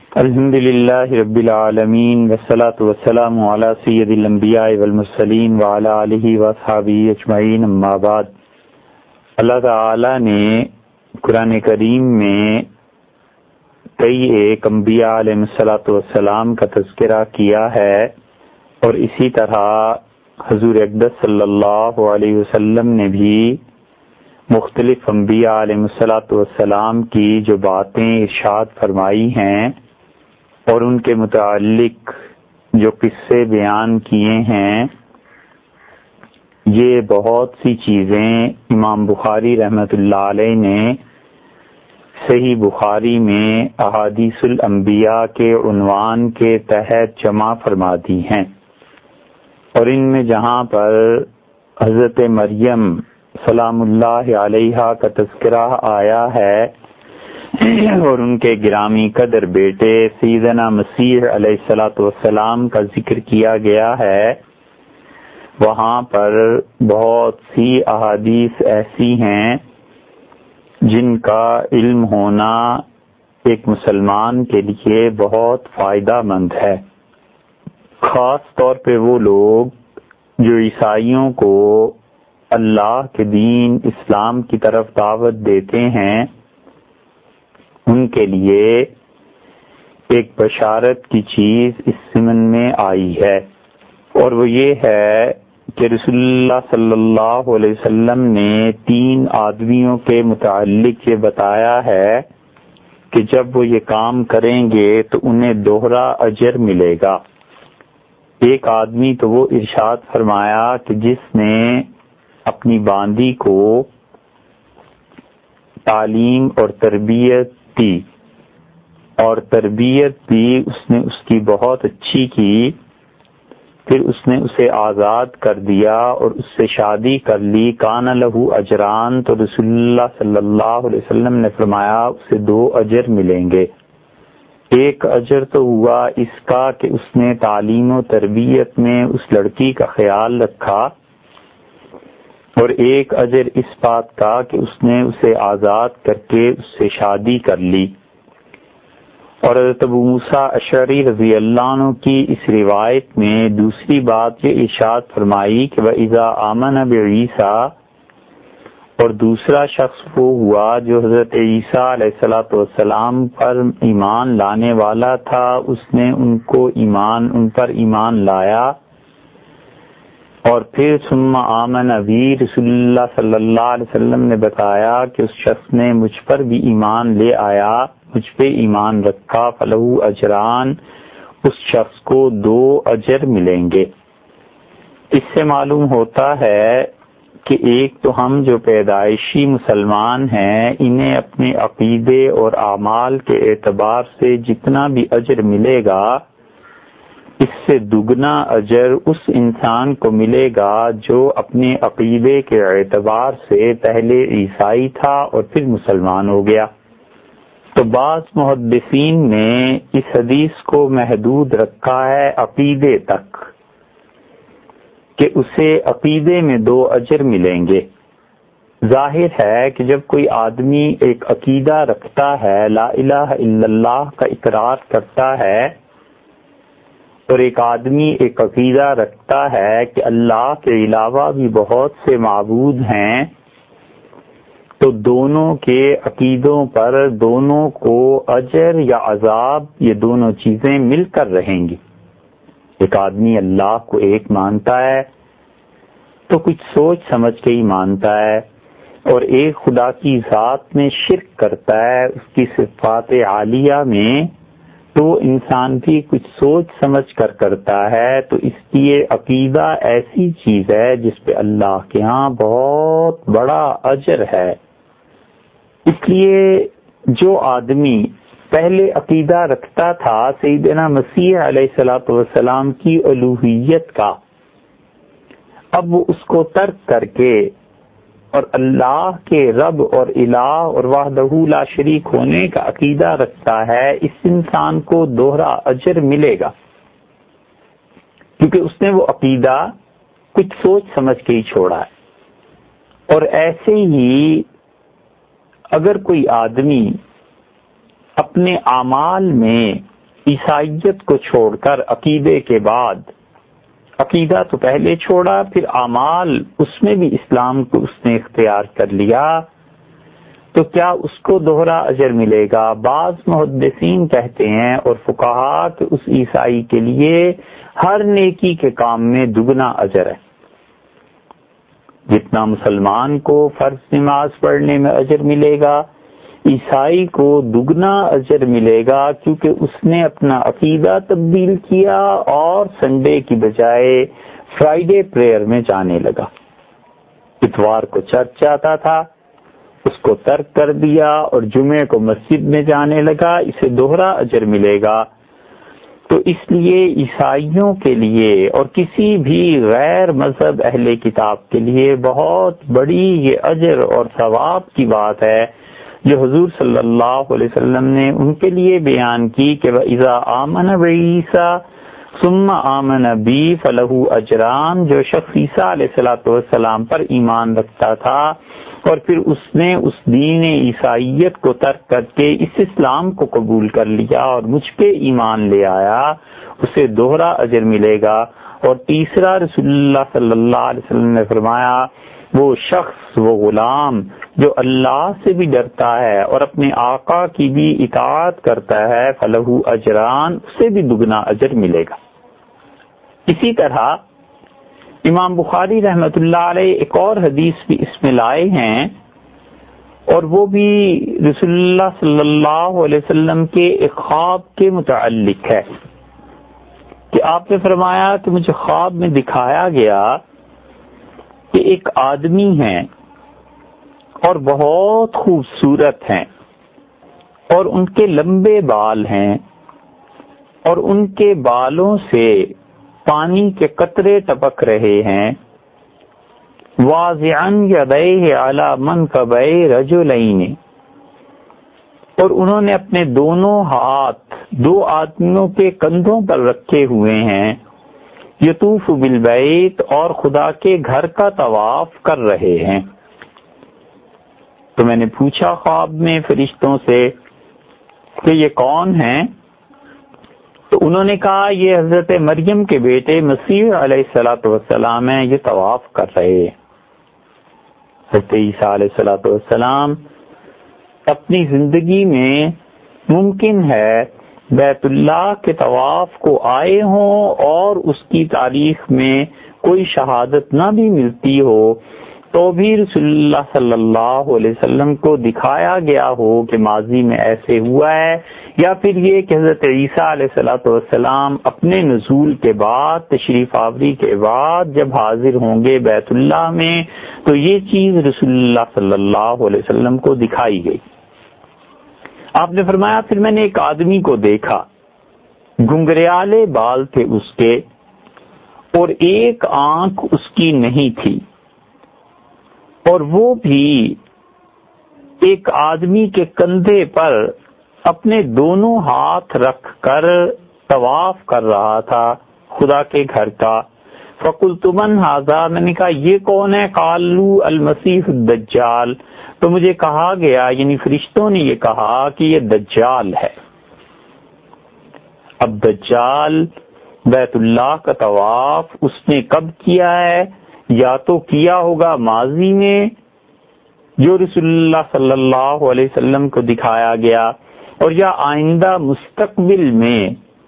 الحمد للہ رب العالمین والصلاة والسلام علی سید الانبیاء والمرسلین وعلی آلہ واصحابہ اجمعین، اما بعد۔ اللہ تعالی نے قرآن کریم میں کئی ایک انبیاء علیہ الصلاۃ والسلام کا تذکرہ کیا ہے، اور اسی طرح حضور اقدس صلی اللہ علیہ وسلم نے بھی مختلف انبیاء علیہ الصلاۃ والسلام کی جو باتیں ارشاد فرمائی ہیں اور ان کے متعلق جو قصے بیان کیے ہیں، یہ بہت سی چیزیں امام بخاری رحمۃ اللہ علیہ نے صحیح بخاری میں احادیث الانبیاء کے عنوان کے تحت جمع فرما دی ہیں، اور ان میں جہاں پر حضرت مریم سلام اللہ علیہا کا تذکرہ آیا ہے اور ان کے گرامی قدر بیٹے سیدنا مسیح علیہ الصلاۃ والسلام کا ذکر کیا گیا ہے، وہاں پر بہت سی احادیث ایسی ہیں جن کا علم ہونا ایک مسلمان کے لیے بہت فائدہ مند ہے، خاص طور پہ وہ لوگ جو عیسائیوں کو اللہ کے دین اسلام کی طرف دعوت دیتے ہیں، ان کے لیے ایک بشارت کی چیز اس ضمن میں آئی ہے، اور وہ یہ ہے کہ رسول اللہ صلی اللہ علیہ وسلم نے 3 آدمیوں کے متعلق یہ بتایا ہے کہ جب وہ یہ کام کریں گے تو انہیں دوہرا اجر ملے گا۔ ایک آدمی تو وہ ارشاد فرمایا کہ جس نے اپنی باندی کو تعلیم اور تربیت دی، اور تربیت بھی اس نے اس کی بہت اچھی کی، پھر اس نے اسے آزاد کر دیا اور اس سے شادی کر لی، کان لہو اجران، تو رسول اللہ صلی اللہ علیہ وسلم نے فرمایا اسے 2 اجر ملیں گے۔ ایک اجر تو ہوا اس کا کہ اس نے تعلیم و تربیت میں اس لڑکی کا خیال رکھا، اور ایک اجر اس بات کا کہ اس نے اسے آزاد کر کے اس سے شادی کر لی۔ اور حضرت ابو موسیٰ اشعری رضی اللہ عنہ کی اس روایت میں دوسری بات یہ ارشاد فرمائی کہ وَإِذَا آمَنَ بِعِیسیٰ، اور دوسرا شخص وہ ہوا جو حضرت عیسیٰ علیہ السلام پر ایمان لانے والا تھا، اس نے ان پر ایمان لایا، اور پھر ثم آمن بھی، رسول اللہ صلی اللہ علیہ وسلم نے بتایا کہ اس شخص نے مجھ پر بھی ایمان لے آیا، مجھ پہ ایمان رکھا، فلہو اجران، اس شخص کو 2 اجر ملیں گے۔ اس سے معلوم ہوتا ہے کہ ایک تو ہم جو پیدائشی مسلمان ہیں، انہیں اپنے عقیدے اور اعمال کے اعتبار سے جتنا بھی اجر ملے گا، اس سے دگنا اجر اس انسان کو ملے گا جو اپنے عقیدے کے اعتبار سے پہلے عیسائی تھا اور پھر مسلمان ہو گیا۔ تو بعض محدثین نے اس حدیث کو محدود رکھا ہے عقیدے تک، کہ اسے عقیدے میں 2 اجر ملیں گے۔ ظاہر ہے کہ جب کوئی آدمی ایک عقیدہ رکھتا ہے، لا الہ الا اللہ کا اقرار کرتا ہے، اور ایک آدمی ایک عقیدہ رکھتا ہے کہ اللہ کے علاوہ بھی بہت سے معبود ہیں، تو دونوں کے عقیدوں پر دونوں کو اجر یا عذاب، یہ دونوں چیزیں مل کر رہیں گی۔ ایک آدمی اللہ کو ایک مانتا ہے تو کچھ سوچ سمجھ کے ہی مانتا ہے، اور ایک خدا کی ذات میں شرک کرتا ہے، اس کی صفات عالیہ میں، تو انسان بھی کچھ سوچ سمجھ کر کرتا ہے، تو اس لیے عقیدہ ایسی چیز ہے جس پہ اللہ کے ہاں بہت بڑا اجر ہے۔ اس لیے جو آدمی پہلے عقیدہ رکھتا تھا سیدنا مسیح علیہ الصلوۃ والسلام کی الوہیت کا، اب وہ اس کو ترک کر کے اور اللہ کے رب اور الہ اور وحدہ لا شریک ہونے کا عقیدہ رکھتا ہے، اس انسان کو دوہرا اجر ملے گا، کیونکہ اس نے وہ عقیدہ کچھ سوچ سمجھ کے ہی چھوڑا ہے۔ اور ایسے ہی اگر کوئی آدمی اپنے اعمال میں عیسائیت کو چھوڑ کر عقیدے کے بعد، عقیدہ تو پہلے چھوڑا، پھر اعمال اس میں بھی اسلام کو اس نے اختیار کر لیا، تو کیا اس کو دوہرا اجر ملے گا؟ بعض محدثین کہتے ہیں اور فقہا کہ اس عیسائی کے لیے ہر نیکی کے کام میں دگنا اجر ہے۔ جتنا مسلمان کو فرض نماز پڑھنے میں اجر ملے گا، عیسائی کو دگنا اجر ملے گا، کیونکہ اس نے اپنا عقیدہ تبدیل کیا اور سنڈے کی بجائے فرائیڈے پریئر میں جانے لگا۔ اتوار کو چرچ جاتا تھا، اس کو ترک کر دیا اور جمعے کو مسجد میں جانے لگا، اسے دوہرا اجر ملے گا۔ تو اس لیے عیسائیوں کے لیے اور کسی بھی غیر مذہب اہل کتاب کے لیے بہت بڑی یہ اجر اور ثواب کی بات ہے جو حضور صلی اللہ علیہ وسلم نے ان کے لیے بیان کی کہ وَإِذَا آمَنَ بِعِيسَىٰ ثُمَّ آمَنَ بِي فَلَهُ أَجْرَانِ، جو شخص عیسیٰ علیہ السلام پر ایمان رکھتا تھا اور پھر اس نے اس دین عیسائیت کو ترک کر کے اس اسلام کو قبول کر لیا اور مجھ پہ ایمان لے آیا، اسے دوہرا اجر ملے گا۔ اور تیسرا، رسول اللہ صلی اللہ علیہ وسلم نے فرمایا وہ شخص، وہ غلام جو اللہ سے بھی ڈرتا ہے اور اپنے آقا کی بھی اطاعت کرتا ہے، فلہو اجران، اسے بھی دگنا اجر ملے گا۔ اسی طرح امام بخاری رحمۃ اللہ علیہ ایک اور حدیث بھی اس میں لائے ہیں، اور وہ بھی رسول اللہ صلی اللہ علیہ وسلم کے ایک خواب کے متعلق ہے کہ آپ نے فرمایا کہ مجھے خواب میں دکھایا گیا کہ ایک آدمی ہے اور بہت خوبصورت ہیں اور ان کے لمبے بال ہیں اور ان کے بالوں سے پانی کے قطرے ٹپک رہے ہیں، واضعاً یدیہ علی منکبی رجلین، اور انہوں نے اپنے دونوں ہاتھ دو آدمیوں کے کندھوں پر رکھے ہوئے ہیں، یطوف بالبیت، اور خدا کے گھر کا طواف کر رہے ہیں۔ تو میں نے پوچھا خواب میں فرشتوں سے کہ یہ کون ہیں؟ تو انہوں نے کہا یہ حضرت مریم کے بیٹے مسیح علیہ السلام ہیں، یہ طواف کر رہے ہیں۔ حضرت عیسیٰ علیہ السلام اپنی زندگی میں ممکن ہے بیت اللہ کے طواف کو آئے ہوں اور اس کی تاریخ میں کوئی شہادت نہ بھی ملتی ہو، تو بھی رسول اللہ صلی اللہ علیہ وسلم کو دکھایا گیا ہو کہ ماضی میں ایسے ہوا ہے، یا پھر یہ کہ حضرت عیسیٰ علیہ السلام اپنے نزول کے بعد، تشریف آوری کے بعد جب حاضر ہوں گے بیت اللہ میں تو یہ چیز رسول اللہ صلی اللہ علیہ وسلم کو دکھائی گئی۔ آپ نے فرمایا پھر میں نے ایک آدمی کو دیکھا، گھنگریالے بال تھے اس کے اور ایک آنکھ اس کی نہیں تھی، اور وہ بھی ایک آدمی کے کندھے پر اپنے دونوں ہاتھ رکھ کر طواف کر رہا تھا خدا کے گھر کا۔ فقلت من ھذا، میں نے کہا یہ کون ہے؟ قالوا المسیح الدجال، تو مجھے کہا گیا، یعنی فرشتوں نے یہ کہا کہ یہ دجال ہے۔ اب دجال بیت اللہ کا طواف اس نے کب کیا ہے؟ یا تو کیا ہوگا ماضی میں جو رسول اللہ صلی اللہ علیہ وسلم کو دکھایا گیا، اور یا آئندہ مستقبل میں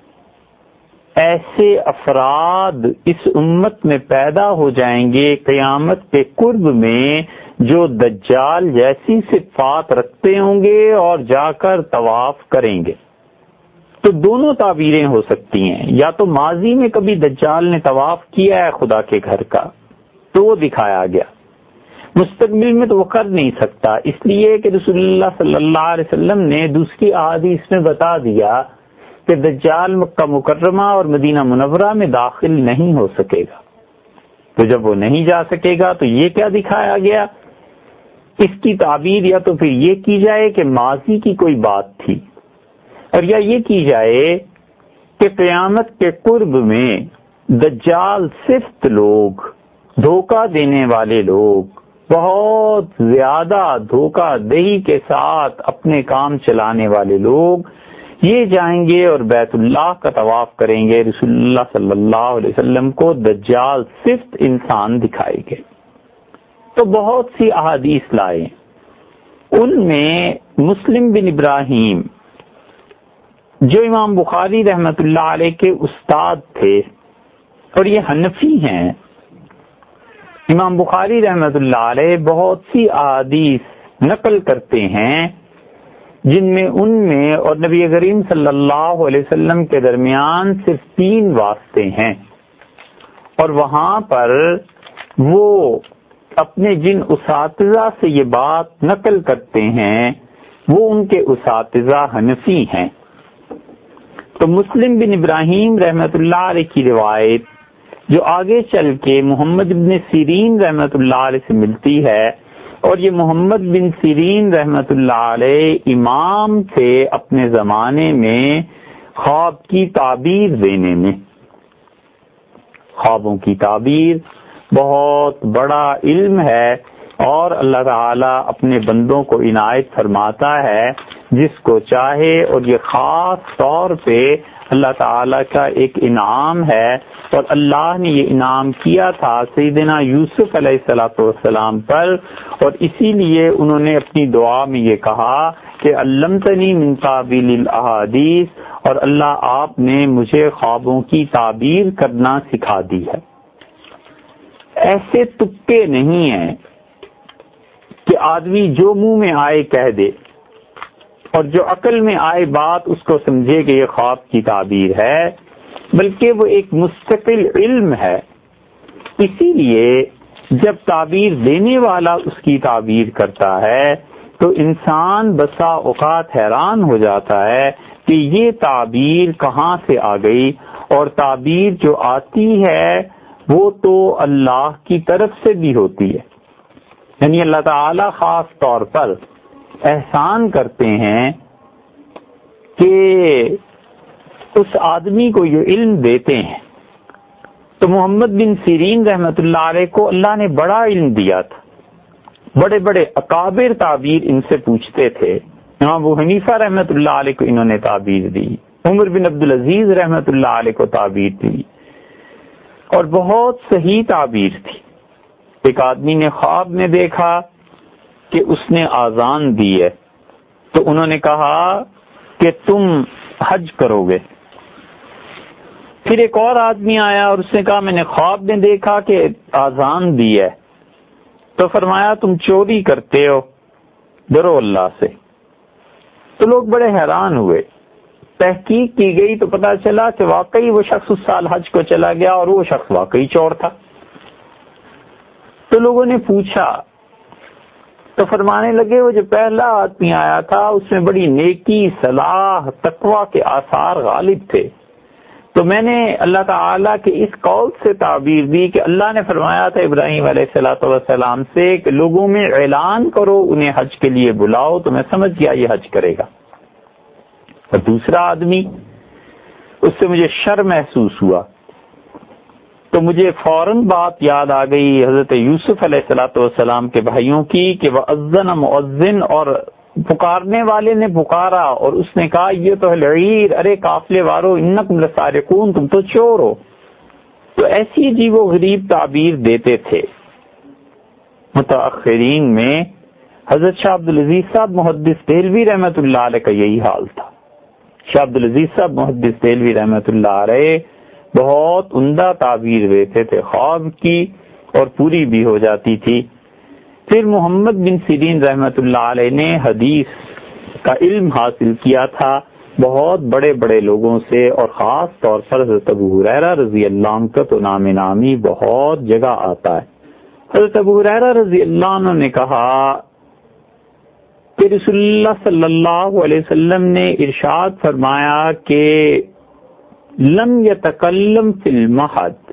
ایسے افراد اس امت میں پیدا ہو جائیں گے قیامت کے قرب میں جو دجال جیسی صفات رکھتے ہوں گے اور جا کر طواف کریں گے۔ تو دونوں تعبیریں ہو سکتی ہیں، یا تو ماضی میں کبھی دجال نے طواف کیا ہے خدا کے گھر کا تو وہ دکھایا گیا، مستقبل میں تو وہ کر نہیں سکتا، اس لیے کہ رسول اللہ صلی اللہ علیہ وسلم نے دوسری احادیث میں بتا دیا کہ دجال مکہ مکرمہ اور مدینہ منورہ میں داخل نہیں ہو سکے گا۔ تو جب وہ نہیں جا سکے گا تو یہ کیا دکھایا گیا؟ اس کی تعبیر یا تو پھر یہ کی جائے کہ ماضی کی کوئی بات تھی، اور یا یہ کی جائے کہ قیامت کے قرب میں دجال صفت لوگ، دھوکہ دینے والے لوگ، بہت زیادہ دھوکہ دہی کے ساتھ اپنے کام چلانے والے لوگ، یہ جائیں گے اور بیت اللہ کا طواف کریں گے، رسول اللہ صلی اللہ علیہ وسلم کو دجال صفت انسان دکھائے گے۔ تو بہت سی احادیث لائے، ان میں مسلم بن ابراہیم جو امام بخاری رحمۃ اللہ علیہ کے استاد تھے اور یہ حنفی ہیں، امام بخاری رحمۃ اللہ علیہ بہت سی احادیث نقل کرتے ہیں جن میں ان میں اور نبی کریم صلی اللہ علیہ وسلم کے درمیان صرف 3 واسطے ہیں، اور وہاں پر وہ اپنے جن اساتذہ سے یہ بات نقل کرتے ہیں وہ ان کے اساتذہ حنفی ہیں۔ تو مسلم بن ابراہیم رحمۃ اللہ علیہ کی روایت جو آگے چل کے محمد بن سیرین رحمۃ اللہ علیہ سے ملتی ہے، اور یہ محمد بن سیرین رحمۃ اللہ علیہ امام تھے اپنے زمانے میں خواب کی تعبیر دینے میں۔ خوابوں کی تعبیر بہت بڑا علم ہے، اور اللہ تعالی اپنے بندوں کو عنایت فرماتا ہے جس کو چاہے، اور یہ خاص طور پہ اللہ تعالی کا ایک انعام ہے، اور اللہ نے یہ انعام کیا تھا سیدنا یوسف علیہ السلام پر، اور اسی لیے انہوں نے اپنی دعا میں یہ کہا کہ علمتنی من تعبیل الاحادیث، اور اللہ آپ نے مجھے خوابوں کی تعبیر کرنا سکھا دی ہے۔ ایسے تکے نہیں ہیں کہ آدمی جو منہ میں آئے کہہ دے، اور جو عقل میں آئے بات اس کو سمجھے کہ یہ خواب کی تعبیر ہے، بلکہ وہ ایک مستقل علم ہے۔ اسی لیے جب تعبیر دینے والا اس کی تعبیر کرتا ہے تو انسان بسا اوقات حیران ہو جاتا ہے کہ یہ تعبیر کہاں سے آ گئی، اور تعبیر جو آتی ہے وہ تو اللہ کی طرف سے بھی ہوتی ہے، یعنی اللہ تعالی خاص طور پر احسان کرتے ہیں کہ اس آدمی کو یہ علم دیتے ہیں۔ تو محمد بن سیرین رحمۃ اللہ علیہ کو اللہ نے بڑا علم دیا تھا، بڑے بڑے اکابر تعبیر ان سے پوچھتے تھے۔ امام ابو حنیفہ رحمۃ اللہ علیہ کو انہوں نے تعبیر دی، عمر بن عبدالعزیز رحمۃ اللہ علیہ کو تعبیر دی، اور بہت صحیح تعبیر تھی۔ ایک آدمی نے خواب میں دیکھا کہ اس نے آذان دی ہے، تو انہوں نے کہا کہ تم حج کرو گے۔ پھر ایک اور آدمی آیا اور اس نے کہا میں نے خواب میں دیکھا کہ آذان دی ہے، تو فرمایا تم چوری کرتے ہو، ڈرو اللہ سے۔ تو لوگ بڑے حیران ہوئے، تحقیق کی گئی تو پتہ چلا کہ واقعی وہ شخص اس سال حج کو چلا گیا اور وہ شخص واقعی چور تھا۔ تو لوگوں نے پوچھا تو فرمانے لگے وہ جو پہلا آدمی آیا تھا اس میں بڑی نیکی، صلاح، تقوی کے آثار غالب تھے، تو میں نے اللہ تعالیٰ کے اس قول سے تعبیر دی کہ اللہ نے فرمایا تھا ابراہیم علیہ السلام سے کہ لوگوں میں اعلان کرو، انہیں حج کے لیے بلاؤ، تو میں سمجھ گیا یہ حج کرے گا۔ اور دوسرا آدمی، اس سے مجھے شر محسوس ہوا، تو مجھے فوراً بات یاد آ گئی حضرت یوسف علیہ السلام کے بھائیوں کی کہ وَأَذَّنَ مُؤَذِّنٌ، اور پکارنے والے نے پکارا اور اس نے کہا یہ تو العیر، ارے قافلے وارو، انکم لسارقون، تم تو چور ہو۔ تو ایسی عجیب و غریب تعبیر دیتے تھے۔ متاخرین میں حضرت شاہ عبدالعزیز صاحب محدث دہلوی رحمۃ اللہ علیہ کا یہی حال تھا۔ شاہ عبدالعزیز صاحب محدث دہلوی رحمۃ اللہ علیہ بہت عمدہ تعبیر دیتے تھے خواب کی، اور پوری بھی ہو جاتی تھی۔ پھر محمد بن سیرین رحمۃ اللہ علیہ نے حدیث کا علم حاصل کیا تھا بہت بڑے بڑے لوگوں سے، اور خاص طور پر حضرت ابو ہریرہ رضی اللہ عنہ کا تو نام نامی بہت جگہ آتا ہے۔ حضرت ابو ہریرہ رضی اللہ عنہ نے کہا کہ رسول اللہ صلی اللہ علیہ وسلم نے ارشاد فرمایا کہ لم یتکلم فی المہد،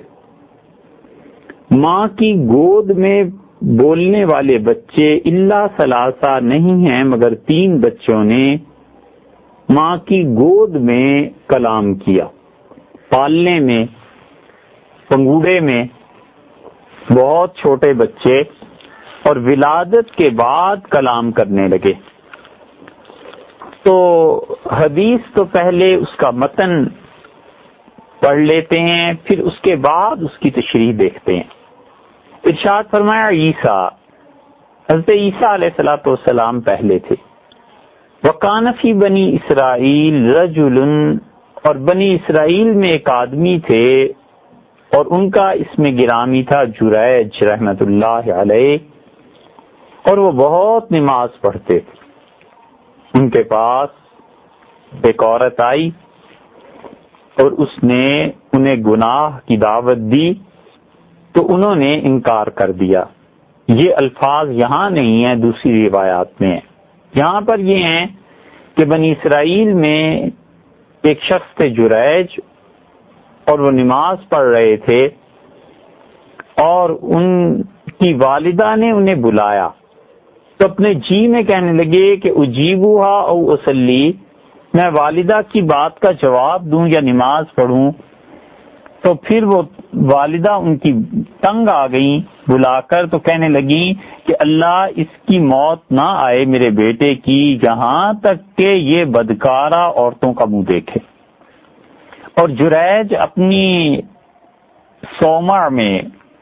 ماں کی گود میں بولنے والے بچے الا ثلاثہ نہیں ہیں مگر 3 بچوں نے ماں کی گود میں کلام کیا، پالنے میں، پنگوڑے میں، بہت چھوٹے بچے، اور ولادت کے بعد کلام کرنے لگے۔ تو حدیث تو پہلے اس کا متن پڑھ لیتے ہیں، پھر اس کے بعد اس کی تشریح دیکھتے ہیں۔ ارشاد فرمایا عیسیٰ، حضرت عیسیٰ علیہ الصلوۃ والسلام پہلے تھے۔ وَكَانَ فِي بنی اسرائیل رجل، اور بنی اسرائیل میں ایک آدمی تھے اور ان کا اسم گرامی تھا جریج رحمت اللہ علیہ، اور وہ بہت نماز پڑھتے تھے۔ ان کے پاس ایک عورت آئی اور اس نے انہیں گناہ کی دعوت دی تو انہوں نے انکار کر دیا۔ یہ الفاظ یہاں نہیں ہیں، دوسری روایات میں ہیں۔ یہاں پر یہ ہیں کہ بنی اسرائیل میں ایک شخص تھے جریج، اور وہ نماز پڑھ رہے تھے اور ان کی والدہ نے انہیں بلایا تو اپنے جی میں کہنے لگے کہ اجیبوہا او اصلی، میں والدہ کی بات کا جواب دوں یا نماز پڑھوں؟ تو پھر وہ والدہ ان کی تنگ آ گئیں بلا کر، تو کہنے لگیں کہ اللہ اس کی موت نہ آئے میرے بیٹے کی جہاں تک کہ یہ بدکارہ عورتوں کا منہ دیکھے۔ اور جریج اپنی صومع میں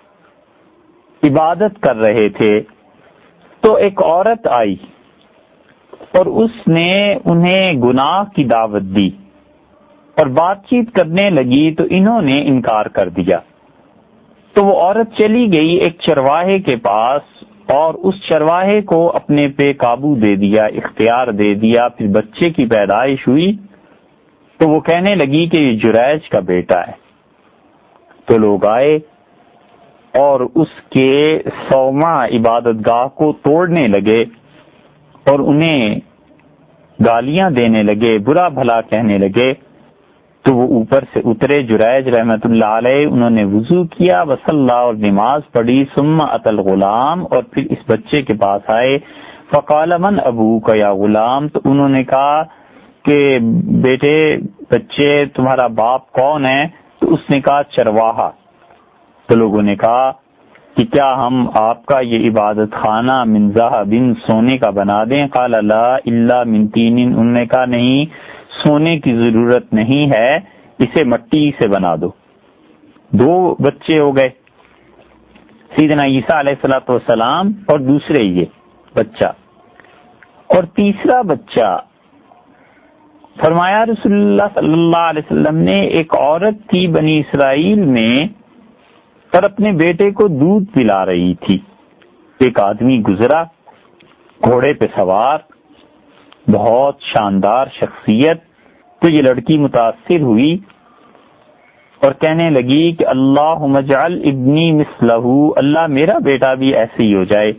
عبادت کر رہے تھے تو ایک عورت آئی اور اس نے انہیں گناہ کی دعوت دی اور بات چیت کرنے لگی تو انہوں نے انکار کر دیا۔ تو وہ عورت چلی گئی ایک چرواہے کے پاس اور اس چرواہے کو اپنے پہ قابو دے دیا، اختیار دے دیا۔ پھر بچے کی پیدائش ہوئی تو وہ کہنے لگی کہ یہ جریج کا بیٹا ہے۔ تو لوگ آئے اور اس کے صومع عبادت گاہ کو توڑنے لگے اور انہیں گالیاں دینے لگے، برا بھلا کہنے لگے۔ تو وہ اوپر سے اترے جریج رحمت اللہ علیہ، انہوں نے وضو کیا، وصلی اور نماز پڑھی، ثم اتى الغلام، اور پھر اس بچے کے پاس آئے۔ فقال من ابوک یا غلام، تو انہوں نے کہا کہ بیٹے بچے تمہارا باپ کون ہے؟ تو اس نے کہا چرواہا۔ تو لوگوں نے کہا کہ کیا ہم آپ کا یہ عبادت خانہ من ذهب سونے کا بنا دیں؟ قال لا الا من طین، انہوں نے کہا نہیں، سونے کی ضرورت نہیں ہے، اسے مٹی سے بنا دو۔ دو بچے ہو گئے، سیدنا عیسیٰ علیہ الصلوۃ والسلام اور دوسرے یہ بچہ، اور تیسرا بچہ فرمایا رسول اللہ صلی اللہ علیہ وسلم نے ایک عورت تھی بنی اسرائیل میں اور اپنے بیٹے کو دودھ پلا رہی تھی۔ ایک آدمی گزرا گھوڑے پہ سوار، بہت شاندار شخصیت، تو یہ لڑکی متاثر ہوئی اور کہنے لگی کہ اللہم اجعل ابنی مثلہ، اللہ میرا بیٹا بھی ایسے ہی ہو جائے۔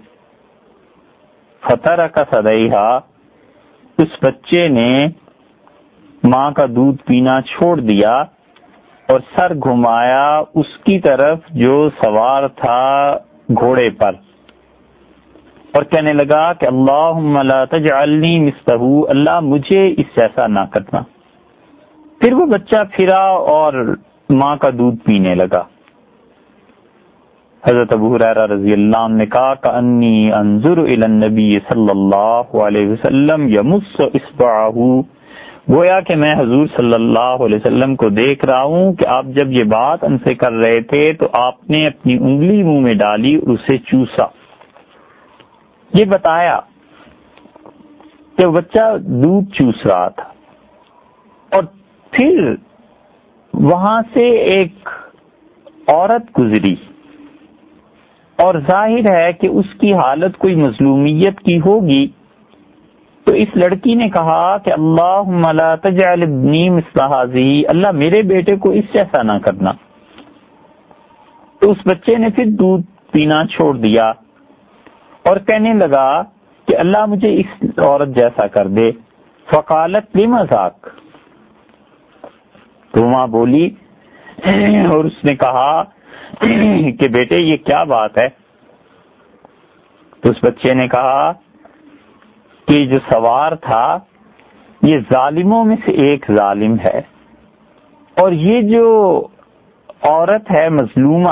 فترک ثدیہا، اس بچے نے ماں کا دودھ پینا چھوڑ دیا اور سر گھمایا اس کی طرف جو سوار تھا گھوڑے پر، اور کہنے لگا کہ اللہم لا تجعلنی مثلہ، اللہ مجھے اس جیسا نہ کرنا۔ پھر وہ بچہ پھرا اور ماں کا دودھ پینے لگا۔ حضرت ابو ہریرہ رضی اللہ عنہ نے کہا کأنی انظر الی النبی صلی اللہ علیہ وسلم یمس اصبعہ، گویا کہ میں حضور صلی اللہ علیہ وسلم کو دیکھ رہا ہوں کہ آپ جب یہ بات ان سے کر رہے تھے تو آپ نے اپنی انگلی منہ میں ڈالی اور اسے چوسا۔ یہ بتایا کہ بچہ دودھ چوس رہا تھا، اور پھر وہاں سے ایک عورت گزری اور ظاہر ہے کہ اس کی حالت کوئی مظلومیت کی ہوگی، تو اس لڑکی نے کہا کہ اللہم لا تجعل ابنی مثل ہذہ، اللہ میرے بیٹے کو اس جیسا نہ کرنا۔ تو اس بچے نے پھر دودھ پینا چھوڑ دیا اور کہنے لگا کہ اللہ مجھے اس عورت جیسا کر دے۔ فقالت لما ذاک، تو ماں بولی اور اس نے کہا کہ بیٹے یہ کیا بات ہے؟ تو اس بچے نے کہا کہ جو سوار تھا یہ ظالموں میں سے ایک ظالم ہے، اور یہ جو عورت ہے مظلومہ،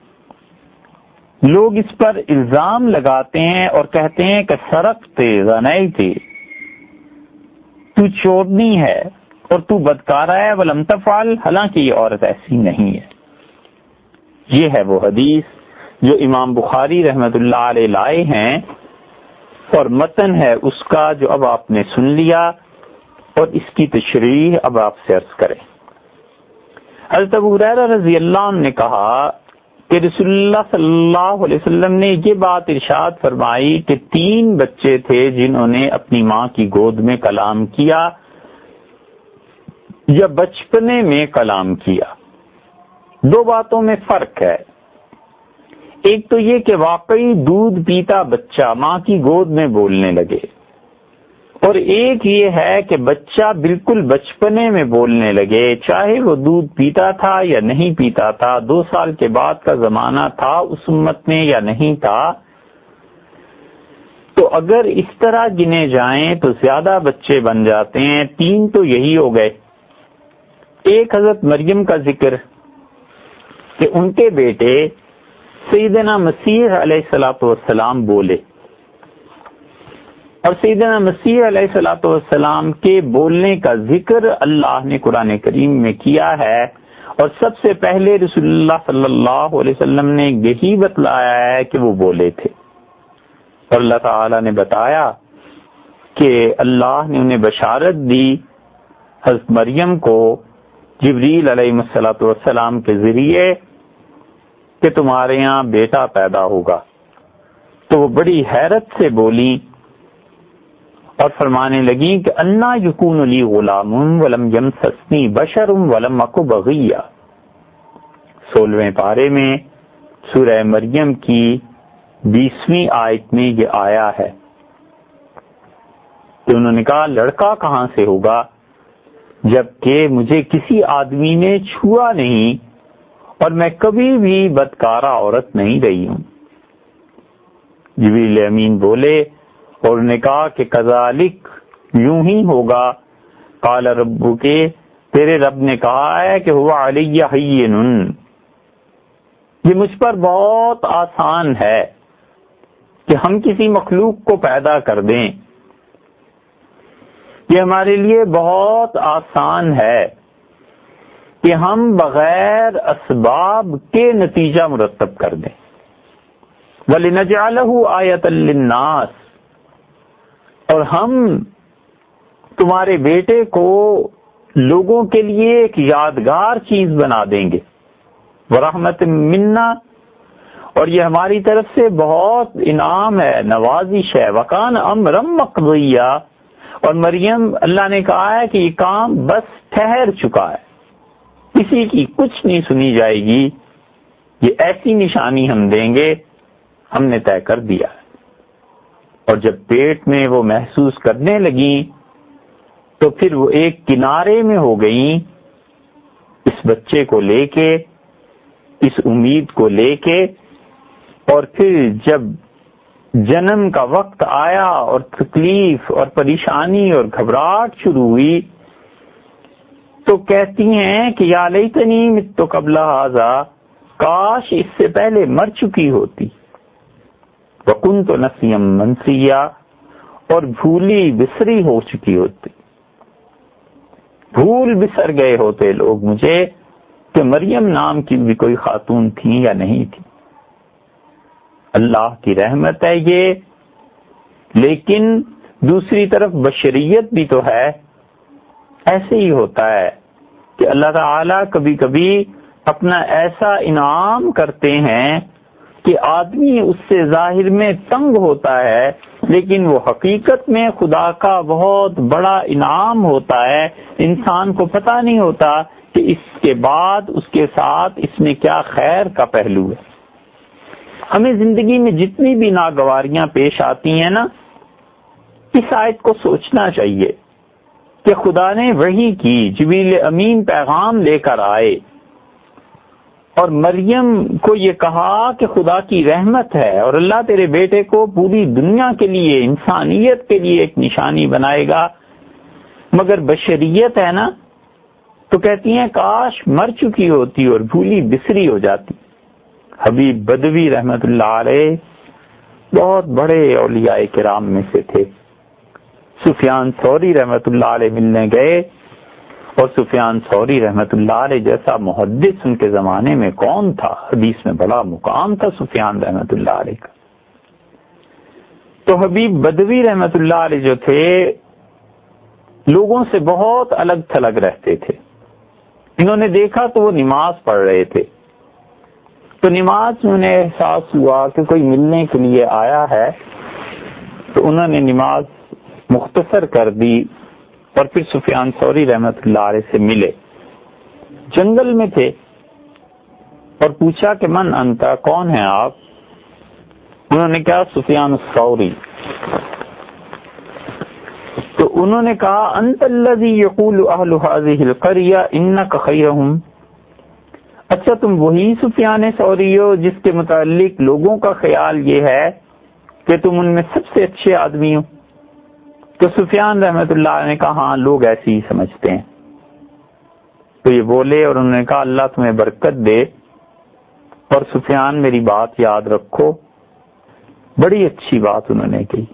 لوگ اس پر الزام لگاتے ہیں اور کہتے ہیں کہ سرقت زنیت، تو چورنی ہے اور تو بدکارہ ہے، ولم تفعل، حالانکہ یہ عورت ایسی نہیں ہے۔ یہ ہے وہ حدیث جو امام بخاری رحمت اللہ علیہ لائے ہیں، اور متن ہے اس کا جو اب آپ نے سن لیا، اور اس کی تشریح اب آپ سے عرض کریں۔ حضرت ابو ہریرہ رضی اللہ عنہ نے کہا کہ رسول اللہ صلی اللہ علیہ وسلم نے یہ بات ارشاد فرمائی کہ 3 بچے تھے جنہوں نے اپنی ماں کی گود میں کلام کیا یا بچپنے میں کلام کیا۔ 2 باتوں میں فرق ہے، ایک تو یہ کہ واقعی دودھ پیتا بچہ ماں کی گود میں بولنے لگے، اور ایک یہ ہے کہ بچہ بالکل بچپنے میں بولنے لگے، چاہے وہ دودھ پیتا تھا یا نہیں پیتا تھا، 2 سال کے بعد کا زمانہ تھا اس امت میں یا نہیں تھا۔ تو اگر اس طرح گنے جائیں تو زیادہ بچے بن جاتے ہیں، 3 تو یہی ہو گئے۔ ایک حضرت مریم کا ذکر کہ ان کے بیٹے سیدنا مسیح علیہ الصلوۃ والسلام بولے، اور سیدنا مسیح علیہ الصلوۃ والسلام کے بولنے کا ذکر اللہ نے قرآن کریم میں کیا ہے، اور سب سے پہلے رسول اللہ صلی اللہ علیہ وسلم نے یہی بتلایا ہے کہ وہ بولے تھے، اور اللہ تعالی نے بتایا کہ اللہ نے انہیں بشارت دی حضرت مریم کو جبریل علیہ الصلوۃ والسلام کے ذریعے کہ تمہارے یہاں بیٹا پیدا ہوگا۔ تو وہ بڑی حیرت سے بولی اور فرمانے لگی کہ انا یکون لی غلام ولم یمسسنی بشر ولم اک بغیا۔ 16ویں پارے میں سورہ مریم کی 20ویں آیت میں یہ آیا ہے کہ انہوں نے کہا لڑکا کہاں سے ہوگا جبکہ مجھے کسی آدمی نے چھوا نہیں اور میں کبھی بھی بدکارہ عورت نہیں رہی ہوں۔ جبریل امین بولے اور انہوں نے کہا کہ کذالک، یوں ہی ہوگا، قال ربک، تیرے رب نے کہا ہے کہ هو علی ہین، یہ مجھ پر بہت آسان ہے کہ ہم کسی مخلوق کو پیدا کر دیں، یہ ہمارے لیے بہت آسان ہے کہ ہم بغیر اسباب کے نتیجہ مرتب کر دیں۔ وَلِنَجْعَلَهُ آیَةً لِلنَّاسِ، اور ہم تمہارے بیٹے کو لوگوں کے لیے ایک یادگار چیز بنا دیں گے۔ وَرَحْمَةٍ مِنَّا، اور یہ ہماری طرف سے بہت انعام ہے، نوازش ہے۔ وَكَانَ أَمْرًا مَقْضِيًّا، اور مریم اللہ نے کہا ہے کہ یہ کام بس ٹھہر چکا ہے، کسی کی کچھ نہیں سنی جائے گی، یہ ایسی نشانی ہم دیں گے، ہم نے طے کر دیا ہے۔ اور جب پیٹ میں وہ محسوس کرنے لگیں تو پھر وہ ایک کنارے میں ہو گئیں اس بچے کو لے کے، اس امید کو لے کے، اور پھر جب جنم کا وقت آیا اور تکلیف اور پریشانی اور گھبراہٹ شروع ہوئی تو کہتی ہیں کہ یا لیتنی مت قبل ھذا، کاش اس سے پہلے مر چکی ہوتی، وکنت نسیا منسیا، اور بھولی بسری ہو چکی ہوتی، بھول بسر گئے ہوتے لوگ مجھے کہ مریم نام کی بھی کوئی خاتون تھی یا نہیں تھی۔ اللہ کی رحمت ہے یہ، لیکن دوسری طرف بشریت بھی تو ہے۔ ایسے ہی ہوتا ہے کہ اللہ تعالی کبھی کبھی اپنا ایسا انعام کرتے ہیں کہ آدمی اس سے ظاہر میں تنگ ہوتا ہے، لیکن وہ حقیقت میں خدا کا بہت بڑا انعام ہوتا ہے۔ انسان کو پتہ نہیں ہوتا کہ اس کے بعد اس کے ساتھ اس میں کیا خیر کا پہلو ہے۔ ہمیں زندگی میں جتنی بھی ناگواریاں پیش آتی ہیں نا، اس آیت کو سوچنا چاہیے کہ خدا نے وحی کی، جبریل امین پیغام لے کر آئے اور مریم کو یہ کہا کہ خدا کی رحمت ہے اور اللہ تیرے بیٹے کو پوری دنیا کے لیے، انسانیت کے لیے ایک نشانی بنائے گا، مگر بشریت ہے نا، تو کہتی ہیں کاش مر چکی ہوتی اور بھولی بسری ہو جاتی۔ حبیب بدوی رحمت اللہ علیہ بہت بڑے اولیاء کرام میں سے تھے، سفیان ثوری رحمۃ اللہ علیہ ملنے گئے، اور سفیان ثوری رحمۃ اللہ علیہ جیسا محدث ان کے زمانے میں کون تھا، حدیث میں بڑا مقام تھا سفیان رحمۃ اللہ علیہ کا۔ تو حبیب بدوی رحمۃ اللہ علیہ جو تھے لوگوں سے بہت الگ تھلگ رہتے تھے۔ انہوں نے دیکھا تو وہ نماز پڑھ رہے تھے، تو نماز میں انہیں احساس ہوا کہ کوئی ملنے کے لیے آیا ہے، تو انہوں نے نماز مختصر کر دی اور پھر سفیان ثوری رحمۃ اللہ علیہ سے ملے۔ جنگل میں تھے اور پوچھا کہ من انتا، کون ہیں آپ؟ انہوں نے کہا سفیان ثوری۔ تو انہوں نے کہا انت الذی یقول اہل هذه القرية انک خیرہم، اچھا تم وہی سفیان ثوری ہو جس کے متعلق لوگوں کا خیال یہ ہے کہ تم ان میں سب سے اچھے آدمی ہو؟ تو سفیان رحمۃ اللہ علیہ نے کہا ہاں لوگ ایسے ہی سمجھتے ہیں۔ تو یہ بولے اور انہوں نے کہا اللہ تمہیں برکت دے، اور سفیان میری بات یاد رکھو۔ بڑی اچھی بات انہوں نے کہی،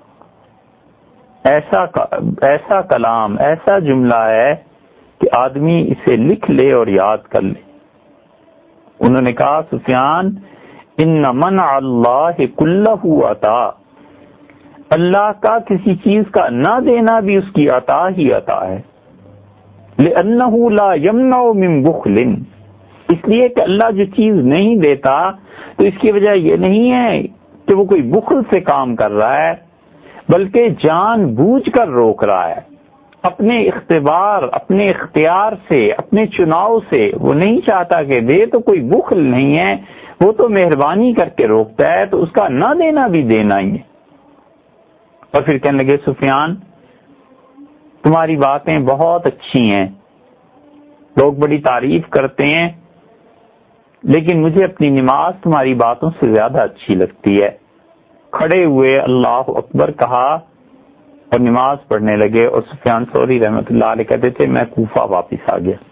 ایسا کلام، ایسا جملہ ہے کہ آدمی اسے لکھ لے اور یاد کر لے۔ انہوں نے کہا سفیان ان منع اللہ کلہ عطا، اللہ کا کسی چیز کا نہ دینا بھی اس کی عطا ہی عطا ہے۔ لأنہ لا یمنع من بخل، اس لیے کہ اللہ جو چیز نہیں دیتا تو اس کی وجہ یہ نہیں ہے کہ وہ کوئی بخل سے کام کر رہا ہے، بلکہ جان بوجھ کر روک رہا ہے، اپنے اختبار، اپنے اختیار سے، اپنے چناؤ سے وہ نہیں چاہتا کہ دے، تو کوئی بخل نہیں ہے، وہ تو مہربانی کر کے روکتا ہے، تو اس کا نہ دینا بھی دینا ہی ہے۔ اور پھر کہنے لگے سفیان تمہاری باتیں بہت اچھی ہیں، لوگ بڑی تعریف کرتے ہیں، لیکن مجھے اپنی نماز تمہاری باتوں سے زیادہ اچھی لگتی ہے۔ کھڑے ہوئے اللہ اکبر کہا اور نماز پڑھنے لگے، اور سفیان ثوری رحمۃ اللہ علیہ کہتے تھے میں کوفہ واپس آ گیا۔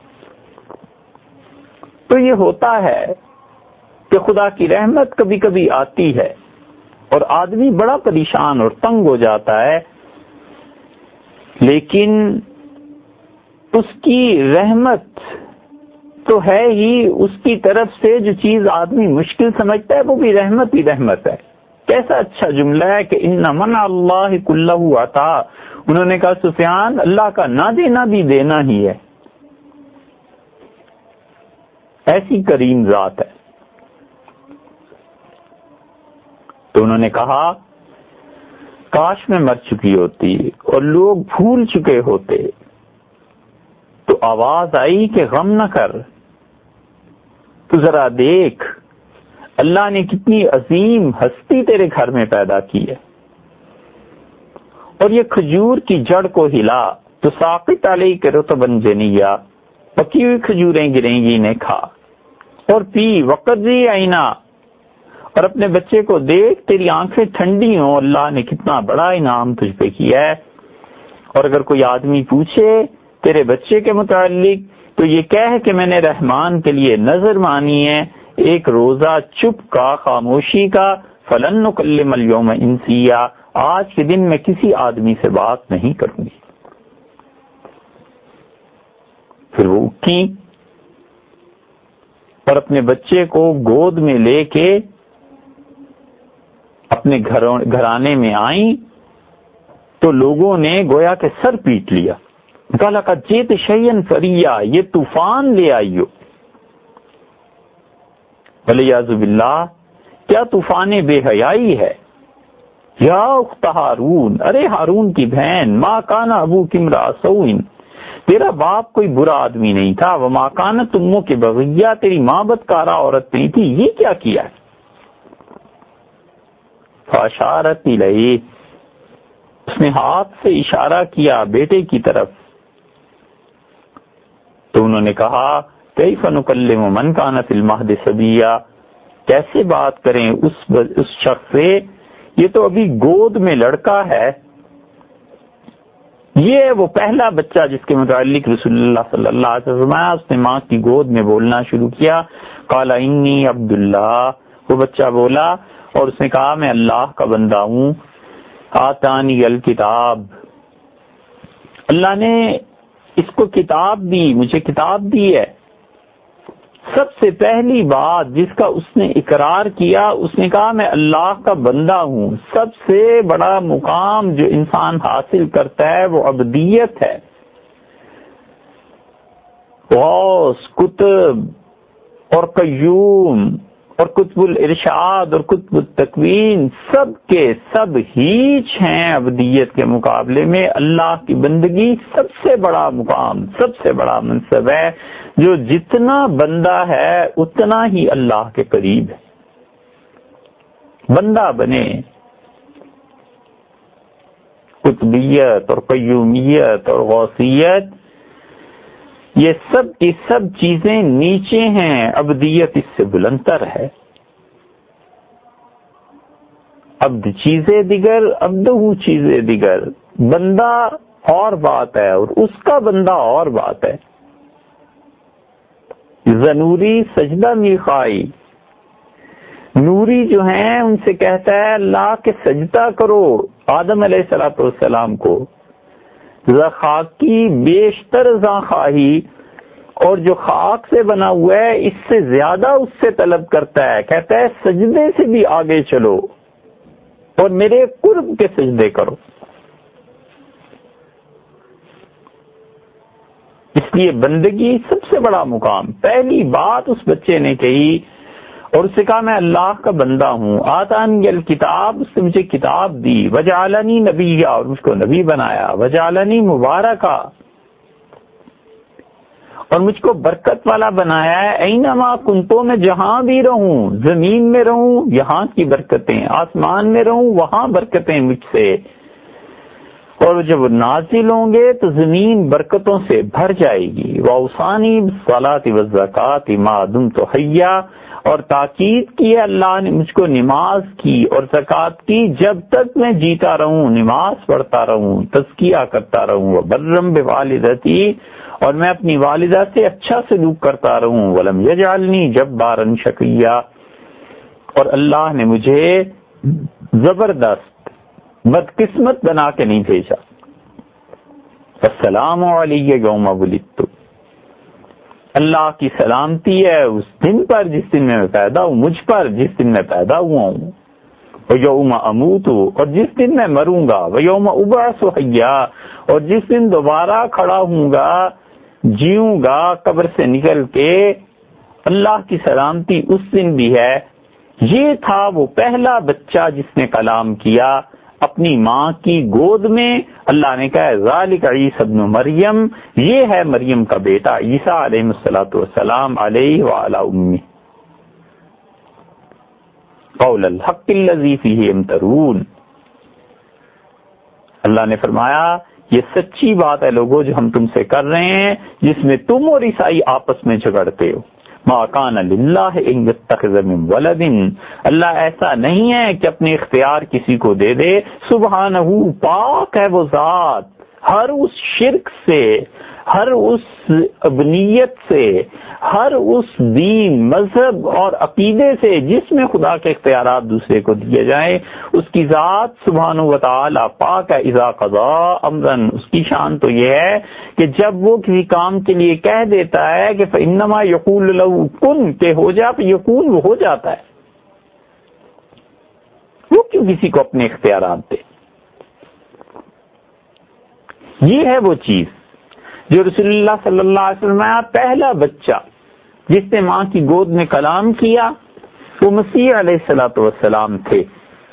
تو یہ ہوتا ہے کہ خدا کی رحمت کبھی کبھی آتی ہے اور آدمی بڑا پریشان اور تنگ ہو جاتا ہے، لیکن اس کی رحمت تو ہے ہی، اس کی طرف سے جو چیز آدمی مشکل سمجھتا ہے وہ بھی رحمت ہی رحمت ہے۔ کیسا اچھا جملہ ہے کہ ان منع اللہ کلہ عطا، انہوں نے کہا سفیان اللہ کا نہ دینا بھی دینا ہی ہے، ایسی کریم ذات ہے۔ تو انہوں نے کہا کاش میں مر چکی ہوتی اور لوگ بھول چکے ہوتے۔ تو آواز آئی کہ غم نہ کر، تو ذرا دیکھ اللہ نے کتنی عظیم ہستی تیرے گھر میں پیدا کی ہے، اور یہ کھجور کی جڑ کو ہلا تو ساقط علیک رطبا جنیا، پکی ہوئی کھجوریں گریں گی انہیں کھا اور پی، وقضی عینا، اور اپنے بچے کو دیکھ تیری آنکھیں ٹھنڈی ہوں، اللہ نے کتنا بڑا انعام تجھ پہ کیا ہے۔ اور اگر کوئی آدمی پوچھے تیرے بچے کے متعلق تو یہ کہہ کہ میں نے رحمان کے لیے نظر مانی ہے، ایک روزہ چپ کا، خاموشی کا، فلن نکلم اليوم انسیا، آج کے دن میں کسی آدمی سے بات نہیں کروں گی۔ پھر وہ اٹھی اور اپنے بچے کو گود میں لے کے اپنے گھرانے میں آئیں تو لوگوں نے گویا کہ سر پیٹ لیا، کہا کہ جیت شیئن فریا، یہ طوفان لے آئی ہو۔ ولیعوذ باللہ، کیا طوفان بے حیائی ہے؟ یا اخت ہارون، ارے ہارون کی بہن، ما کان ابوک امرأ سوء، تیرا باپ کوئی برا آدمی نہیں تھا، وما کانت امک بغیہ، تیری ماں بدکارہ عورت نہیں تھی، یہ کیا کیا ہے؟ فاشارت الیہ، اس نے ہاتھ سے اشارہ کیا بیٹے کی طرف۔ تو انہوں نے کہا کیف نکلم من کان فی المہد صبیا، کیسے بات کریں اس شخص سے، یہ تو ابھی گود میں لڑکا ہے۔ یہ وہ پہلا بچہ جس کے متعلق رسول اللہ صلی اللہ علیہ وسلم، اس نے ماں کی گود میں بولنا شروع کیا، قال انی عبداللہ، وہ بچہ بولا اور اس نے کہا میں اللہ کا بندہ ہوں، آتانی الکتاب، اللہ نے اس کو کتاب دی، مجھے کتاب دی ہے. سب سے پہلی بات جس کا اس نے اقرار کیا، اس نے کہا میں اللہ کا بندہ ہوں. سب سے بڑا مقام جو انسان حاصل کرتا ہے وہ عبدیت ہے. غوث، قطب اور قیوم اور قطب الارشاد اور قطب التکوین سب کے سب ہیچ ہیں عبدیت کے مقابلے میں. اللہ کی بندگی سب سے بڑا مقام، سب سے بڑا منصب ہے. جو جتنا بندہ ہے اتنا ہی اللہ کے قریب ہے. بندہ بنے. قطبیت اور قیومیت اور غوثیت یہ سب کی سب چیزیں نیچے ہیں، عبدیت اس سے بلندتر ہے. عبد چیزیں دیگر، عبدہ چیزیں دیگر. بندہ اور بات ہے اور اس کا بندہ اور بات ہے. زنوری سجدہ میخائی، نوری جو ہیں ان سے کہتا ہے اللہ کے سجدہ کرو آدم علیہ السلام کو. خاکی بیشتر خواہی، اور جو خاک سے بنا ہوا ہے اس سے زیادہ اس سے طلب کرتا ہے. کہتا ہے سجدے سے بھی آگے چلو اور میرے قرب کے سجدے کرو. اس لیے بندگی سب سے بڑا مقام. پہلی بات اس بچے نے کہی اور اس سے کہا میں اللہ کا بندہ ہوں. آتانی الکتاب، اس نے مجھے کتاب دی. وجعلنی نبیہ، اور مجھ کو نبی بنایا. وجعلنی مبارکہ، اور مجھ کو برکت والا بنایا ہے. اینما کنتو، میں جہاں بھی رہوں، زمین میں رہوں یہاں کی برکتیں، آسمان میں رہوں وہاں برکتیں مجھ سے. اور جب نازل ہوں گے تو زمین برکتوں سے بھر جائے گی. واوصانی بالصلاۃ والزکاۃ ما دمت حیا، اور تاکید کی ہے اللہ نے مجھ کو نماز کی اور زکوٰۃ کی جب تک میں جیتا رہوں، نماز پڑھتا رہوں، تزکیہ کرتا رہوں. وبرم بوالدتی، اور میں اپنی والدہ سے اچھا سلوک کرتا رہوں. ولم یجعلنی جبارا شقیا، اور اللہ نے مجھے زبردست بدقسمت بنا کے نہیں بھیجا. السلام علیہ یوم ولدت، اللہ کی سلامتی ہے اس دن پر جس دن میں پیدا ہوں، مجھ پر جس دن میں پیدا ہوا ہوں. ویوم اموت، اور جس دن میں مروں گا. ویوم ابعث حیا، اور جس دن دوبارہ کھڑا ہوں گا، جیوں گا قبر سے نکل کے. اللہ کی سلامتی اس دن بھی ہے. یہ تھا وہ پہلا بچہ جس نے کلام کیا اپنی ماں کی گود میں. اللہ نے کہا ذالک عیسی ابن مریم، یہ ہے مریم کا بیٹا عیسیٰ علیہ الصلوۃ والسلام علیہ وعلی امہ. قول الحق الذی فیہ یمترون، اللہ نے فرمایا یہ سچی بات ہے لوگوں جو ہم تم سے کر رہے ہیں جس میں تم اور عیسائی آپس میں جھگڑتے ہو. ما کان للہ ان یتخذ من ولد، اللہ ایسا نہیں ہے کہ اپنے اختیار کسی کو دے دے. سبحانہ، پاک ہے وہ ذات ہر اس شرک سے، ہر اس ابنیت سے، ہر اس دین، مذہب اور عقیدے سے جس میں خدا کے اختیارات دوسرے کو دیے جائیں. اس کی ذات سبحانہ و تعالی پاک ہے. اذا قضا امرا، اس کی شان تو یہ ہے کہ جب وہ کسی کام کے لیے کہہ دیتا ہے کہ فانما یقول له کن، کہ ہو جا، یکون وہ ہو جاتا ہے. وہ کیوں کسی کو اپنے اختیارات دے؟ یہ ہے وہ چیز جو رسول اللہ صلی اللہ علیہ وسلم پہلا بچہ جس نے ماں کی گود میں کلام کیا وہ مسیح علیہ الصلوۃ والسلام تھے.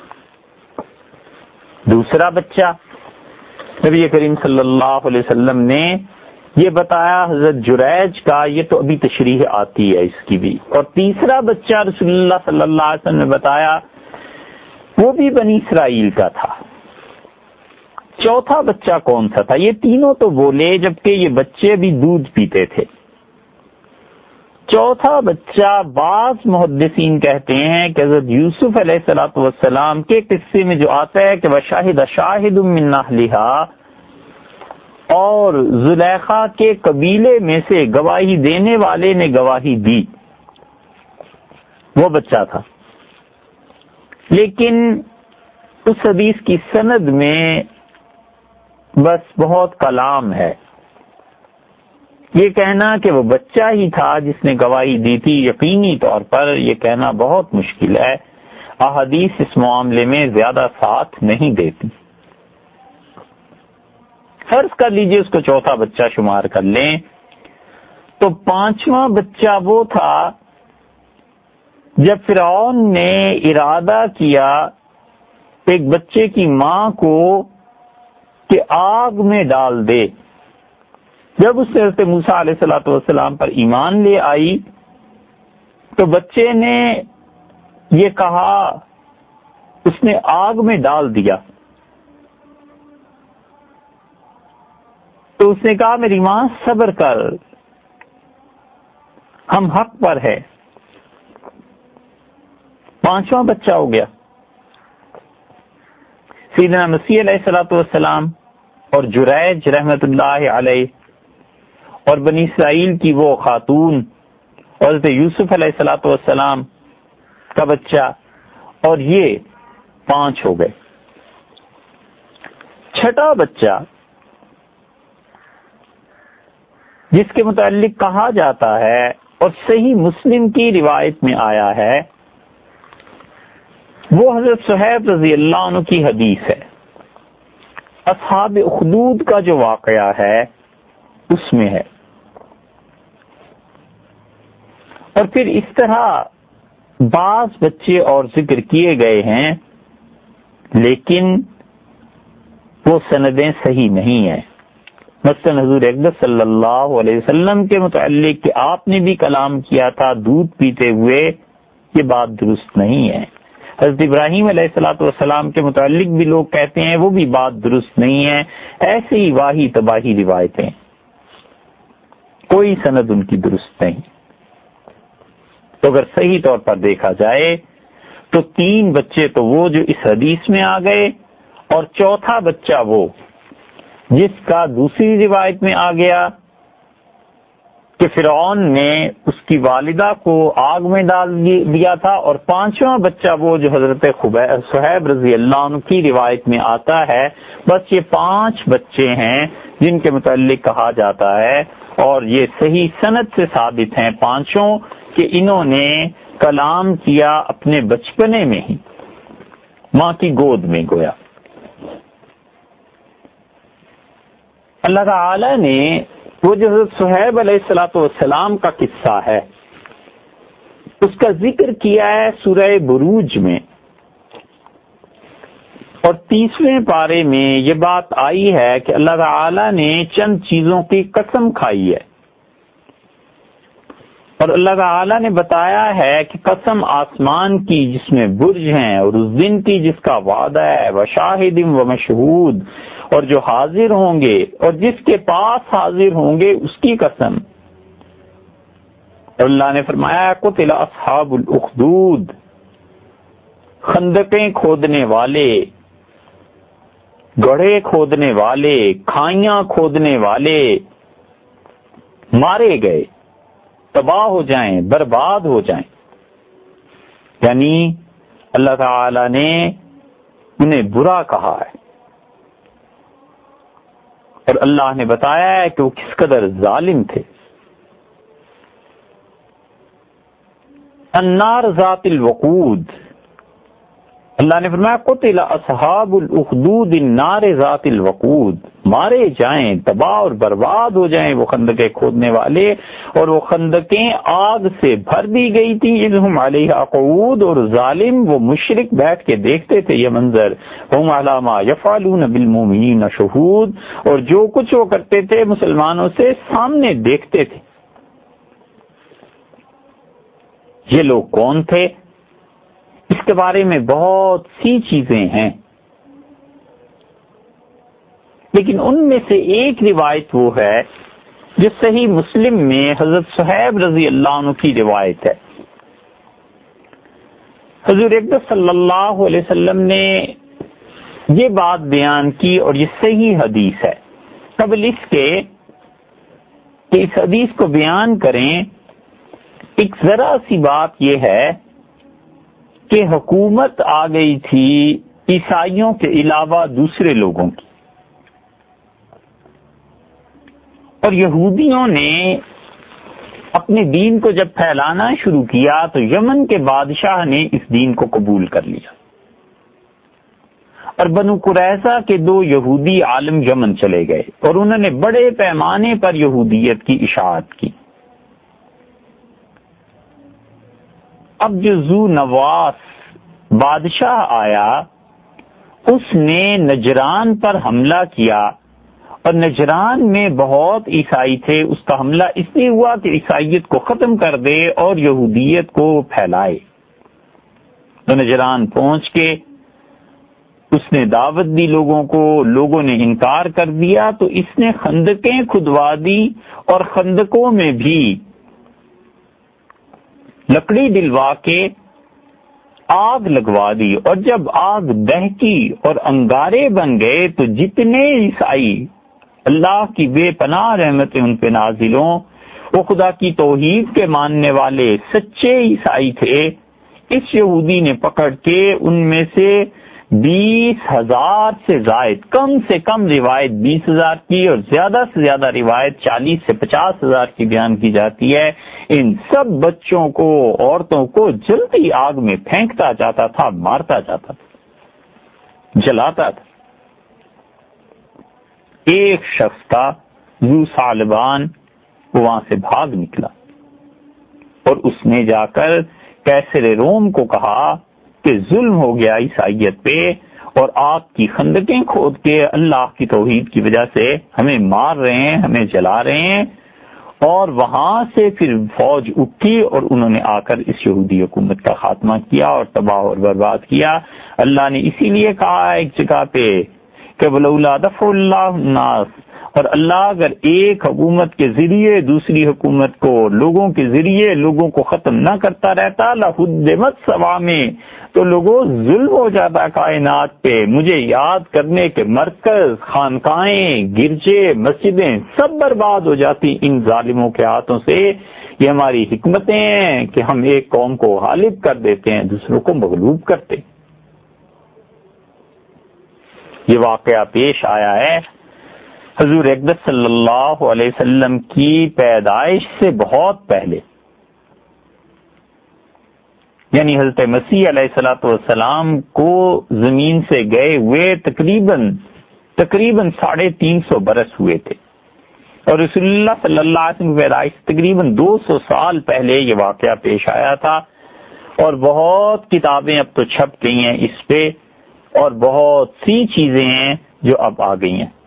دوسرا بچہ نبی کریم صلی اللہ علیہ وسلم نے یہ بتایا حضرت جریج کا، یہ تو ابھی تشریح آتی ہے اس کی بھی. اور تیسرا بچہ رسول اللہ صلی اللہ علیہ وسلم نے بتایا وہ بھی بنی اسرائیل کا تھا. چوتھا بچہ کون سا تھا؟ یہ تینوں تو بولے جبکہ یہ بچے بھی دودھ پیتے تھے. چوتھا بچہ بعض محدثین کہتے ہیں کہ حضرت یوسف علیہ الصلوۃ والسلام کے قصے میں جو آتا ہے کہ وشاہد شاہد من اہلھا، اور زلیخا کے قبیلے میں سے گواہی دینے والے نے گواہی دی، وہ بچہ تھا. لیکن اس حدیث کی سند میں بس بہت کلام ہے. یہ کہنا کہ وہ بچہ ہی تھا جس نے گواہی دی تھی، یقینی طور پر یہ کہنا بہت مشکل ہے. احادیث اس معاملے میں زیادہ ساتھ نہیں دیتی. فرض کر لیجئے اس کو چوتھا بچہ شمار کر لیں تو پانچواں بچہ وہ تھا جب فرعون نے ارادہ کیا ایک بچے کی ماں کو کہ آگ میں ڈال دے. جب اس نے حضرت موسیٰ علیہ الصلوۃ والسلام پر ایمان لے آئی تو بچے نے یہ کہا، اس نے آگ میں ڈال دیا. تو اس نے کہا میری ماں صبر کر، ہم حق پر ہے. پانچواں بچہ ہو گیا. سیدنا مسیح علیہ الصلوۃ والسلام اور جریج رحمت اللہ علیہ اور بنی اسرائیل کی وہ خاتون، حضرت یوسف علیہ الصلوۃ والسلام کا بچہ، اور یہ 5 ہو گئے. چھٹا بچہ جس کے متعلق کہا جاتا ہے اور صحیح مسلم کی روایت میں آیا ہے، وہ حضرت صہیب رضی اللہ عنہ کی حدیث ہے. اصحاب اخدود کا جو واقعہ ہے اس میں ہے. اور پھر اس طرح بعض بچے اور ذکر کیے گئے ہیں لیکن وہ سندیں صحیح نہیں ہیں. مثلا حضور اقدس صلی اللہ علیہ وسلم کے متعلق کہ آپ نے بھی کلام کیا تھا دودھ پیتے ہوئے، یہ بات درست نہیں ہے. حضرت ابراہیم علیہ الصلوۃ والسلام کے متعلق بھی لوگ کہتے ہیں وہ بھی بات درست نہیں ہے. ایسے ہی واہی تباہی روایتیں، کوئی سند ان کی درست نہیں. تو اگر صحیح طور پر دیکھا جائے تو 3 بچے تو وہ جو اس حدیث میں آ گئے، اور چوتھا بچہ وہ جس کا دوسری روایت میں آ گیا کہ فرعون نے اس کی والدہ کو آگ میں ڈال دیا تھا، اور 5واں بچہ وہ جو حضرت صہیب رضی اللہ عنہ کی روایت میں آتا ہے. بس یہ 5 بچے ہیں جن کے متعلق کہا جاتا ہے، اور یہ صحیح سند سے ثابت ہیں 5 کہ انہوں نے کلام کیا اپنے بچپنے میں ہی، ماں کی گود میں گویا. اللہ تعالی نے وہ جو حضرت صہیب علیہ الصلوۃ والسلام کا قصہ ہے اس کا ذکر کیا ہے سورہ بروج میں، اور 30ویں پارے میں یہ بات آئی ہے کہ اللہ تعالی نے چند چیزوں کی قسم کھائی ہے، اور اللہ تعالی نے بتایا ہے کہ قسم آسمان کی جس میں برج ہیں، اور اس دن کی جس کا وعدہ ہے، وشاہد و مشہود، اور جو حاضر ہوں گے اور جس کے پاس حاضر ہوں گے اس کی قسم. اور اللہ نے فرمایا قتل اصحاب الاخدود، خندقیں کھودنے والے، گڑھے کھودنے والے، کھائیاں کھودنے والے مارے گئے، تباہ ہو جائیں، برباد ہو جائیں. یعنی اللہ تعالی نے انہیں برا کہا ہے، اور اللہ نے بتایا ہے کہ وہ کس قدر ظالم تھے. النار ذات الوقود، اللہ نے فرمایا قتل اصحاب الاخدود النار ذات الوقود، مارے جائیں، تباہ اور برباد ہو جائیں وہ خندقیں کھودنے والے، اور وہ خندقیں آگ سے بھر دی گئی تھی اذ ہم علیہا قعود، اور ظالم وہ مشرک بیٹھ کے دیکھتے تھے یہ منظر. ہم علی ما یفعلون بالمؤمنین شہود، اور جو کچھ وہ کرتے تھے مسلمانوں سے سامنے دیکھتے تھے. یہ لوگ کون تھے؟ اس کے بارے میں بہت سی چیزیں ہیں، لیکن ان میں سے ایک روایت وہ ہے جو صحیح مسلم میں حضرت صہیب رضی اللہ عنہ کی روایت ہے. حضور اقدس صلی اللہ علیہ وسلم نے یہ بات بیان کی، اور یہ صحیح حدیث ہے. قبل اس کے کہ اس حدیث کو بیان کریں، ایک ذرا سی بات یہ ہے کہ حکومت آ گئی تھی عیسائیوں کے علاوہ دوسرے لوگوں کی. اور یہودیوں نے اپنے دین کو جب پھیلانا شروع کیا تو یمن کے بادشاہ نے اس دین کو قبول کر لیا، اور بنو قریظہ کے 2 یہودی عالم یمن چلے گئے اور انہوں نے بڑے پیمانے پر یہودیت کی اشاعت کی۔ اب جو ذو نواس بادشاہ آیا، اس نے نجران پر حملہ کیا، اور نجران میں بہت عیسائی تھے۔ اس کا حملہ اس لیے ہوا کہ عیسائیت کو ختم کر دے اور یہودیت کو پھیلائے۔ تو نجران پہنچ کے اس نے دعوت دی لوگوں کو، لوگوں نے انکار کر دیا، تو اس نے خندقیں کھدوا دی اور خندقوں میں بھی لکڑی ڈلوا کے آگ لگوا دی، اور جب آگ دہکی اور انگارے بن گئے تو جتنے عیسائی اللہ کی بے پناہ رحمتیں ان پہ نازل ہوں، وہ خدا کی توحید کے ماننے والے سچے عیسائی تھے، اس یہودی نے پکڑ کے ان میں سے 20,000 سے کم روایت 20,000 کی اور زیادہ سے زیادہ روایت 40 سے 50,000 کی بیان کی جاتی ہے، ان سب بچوں کو، عورتوں کو جلتی آگ میں پھینکتا جاتا تھا، مارتا جاتا تھا، جلاتا تھا۔ ایک شخص تھا ذو ثعلبان، وہ وہاں سے بھاگ نکلا اور اس نے جا کر قیصر روم کو کہا کہ ظلم ہو گیا عیسائیت پہ، اور آپ کی خندقیں کھود کے اللہ کی توحید کی وجہ سے ہمیں مار رہے ہیں، ہمیں جلا رہے ہیں۔ اور وہاں سے پھر فوج اٹھی اور انہوں نے آ کر اس یہودی حکومت کا خاتمہ کیا اور تباہ اور برباد کیا۔ اللہ نے اسی لیے کہا ایک جگہ پہ کہ وَلَوْلَا دَفْعُ اللَّهُ النَّاسَ، اور اللہ اگر ایک حکومت کے ذریعے دوسری حکومت کو، لوگوں کے ذریعے لوگوں کو ختم نہ کرتا رہتا، لَهُدِّمَتْ صَوَامِعُ، تو لوگوں ظلم ہو جاتا کائنات پہ۔ مجھے یاد کرنے کے مرکز، خانقاہیں، گرجے، مسجدیں سب برباد ہو جاتی ان ظالموں کے ہاتھوں سے۔ یہ ہماری حکمتیں ہیں کہ ہم ایک قوم کو غالب کر دیتے ہیں، دوسروں کو مغلوب کرتے۔ یہ واقعہ پیش آیا ہے حضور اقدس صلی اللہ علیہ وسلم کی پیدائش سے بہت پہلے، یعنی حضرت مسیح علیہ الصلوۃ والسلام کو زمین سے گئے ہوئے تقریباً 350 برس ہوئے تھے، اور رسول اللہ صلی اللہ علیہ وسلم کی پیدائش تقریباً 200 سال پہلے یہ واقعہ پیش آیا تھا، اور بہت کتابیں اب تو چھپ گئی ہیں اس پہ، اور بہت سی چیزیں ہیں جو اب آ گئی ہیں،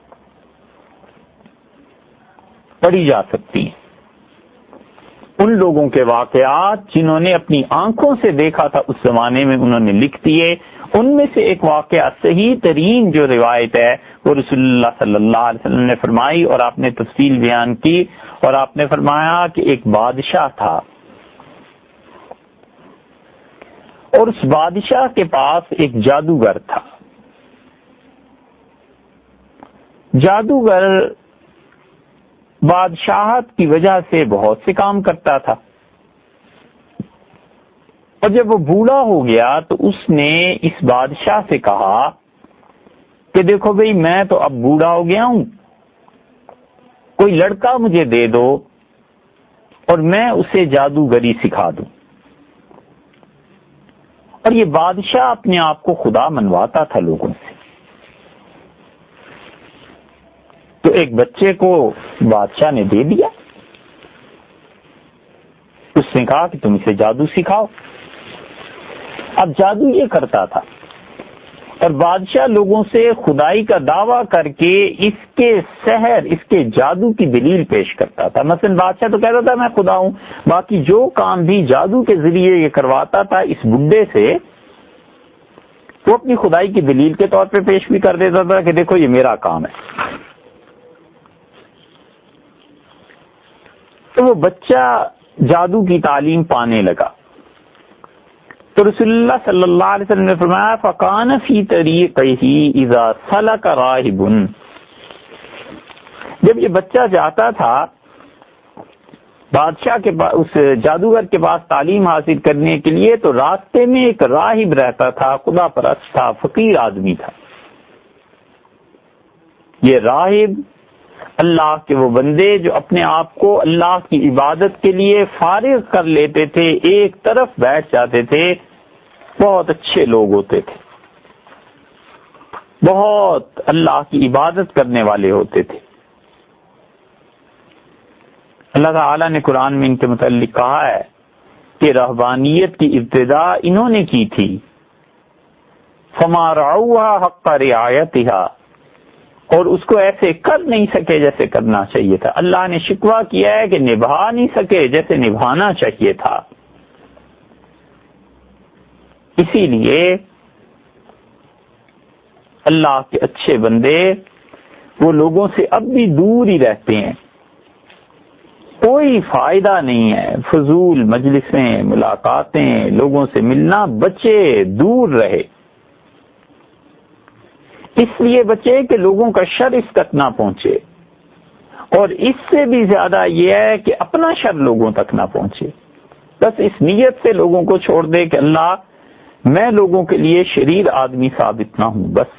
پڑھی جا سکتی ہیں۔ ان لوگوں کے واقعات جنہوں نے اپنی آنکھوں سے دیکھا تھا اس زمانے میں، انہوں نے لکھ دیے۔ ان میں سے ایک واقعہ صحیح ترین جو روایت ہے وہ رسول اللہ صلی اللہ علیہ وسلم نے فرمائی، اور آپ نے تفصیل بیان کی، اور آپ نے فرمایا کہ ایک بادشاہ تھا، اور اس بادشاہ کے پاس ایک جادوگر تھا۔ جادوگر بادشاہت کی وجہ سے بہت سے کام کرتا تھا، اور جب وہ بوڑھا ہو گیا تو اس نے اس بادشاہ سے کہا کہ دیکھو بھئی، میں تو اب بوڑھا ہو گیا ہوں، کوئی لڑکا مجھے دے دو اور میں اسے جادوگری سکھا دوں۔ اور یہ بادشاہ اپنے آپ کو خدا منواتا تھا لوگوں سے۔ تو ایک بچے کو بادشاہ نے دے دیا، اس نے کہا کہ تم اسے جادو سکھاؤ۔ اب جادو یہ کرتا تھا، اور بادشاہ لوگوں سے خدائی کا دعویٰ کر کے اس کے سحر، اس کے جادو کی دلیل پیش کرتا تھا۔ مثلا بادشاہ تو کہتا تھا میں خدا ہوں، باقی جو کام بھی جادو کے ذریعے یہ کرواتا تھا اس بڈھے سے، وہ اپنی خدائی کی دلیل کے طور پہ پیش بھی کر دیتا تھا کہ دیکھو یہ میرا کام ہے۔ تو وہ بچہ جادو کی تعلیم پانے لگا، تو رسول اللہ صلی اللہ علیہ وسلم نے فرمایا فَقَانَ فِي طَرِيقِهِ إِذَا سَلَكَ رَاهِبٌ، جب یہ بچہ جاتا تھا بادشاہ کے پاس، اس جادوگر کے پاس تعلیم حاصل کرنے کے لیے، تو راستے میں ایک راہب رہتا تھا، خدا پرست تھا، فقیر آدمی تھا۔ یہ راہب اللہ کے وہ بندے جو اپنے آپ کو اللہ کی عبادت کے لیے فارغ کر لیتے تھے، ایک طرف بیٹھ جاتے تھے، بہت اچھے لوگ ہوتے تھے، بہت اللہ کی عبادت کرنے والے ہوتے تھے۔ اللہ تعالیٰ نے قرآن میں ان کے متعلق کہا ہے کہ رہبانیت کی ابتدا انہوں نے کی تھی، فما رعوها حق رعایتها، اور اس کو ایسے کر نہیں سکے جیسے کرنا چاہیے تھا۔ اللہ نے شکوہ کیا ہے کہ نبھا نہیں سکے جیسے نبھانا چاہیے تھا۔ اسی لیے اللہ کے اچھے بندے وہ لوگوں سے اب بھی دور ہی رہتے ہیں، کوئی فائدہ نہیں ہے، فضول مجلسیں، ملاقاتیں، لوگوں سے ملنا بچے، دور رہے۔ اس لیے بچے کہ لوگوں کا شر اس تک نہ پہنچے، اور اس سے بھی زیادہ یہ ہے کہ اپنا شر لوگوں تک نہ پہنچے۔ بس اس نیت سے لوگوں کو چھوڑ دے کہ اللہ میں لوگوں کے لیے شریر آدمی ثابت نہ ہوں، بس۔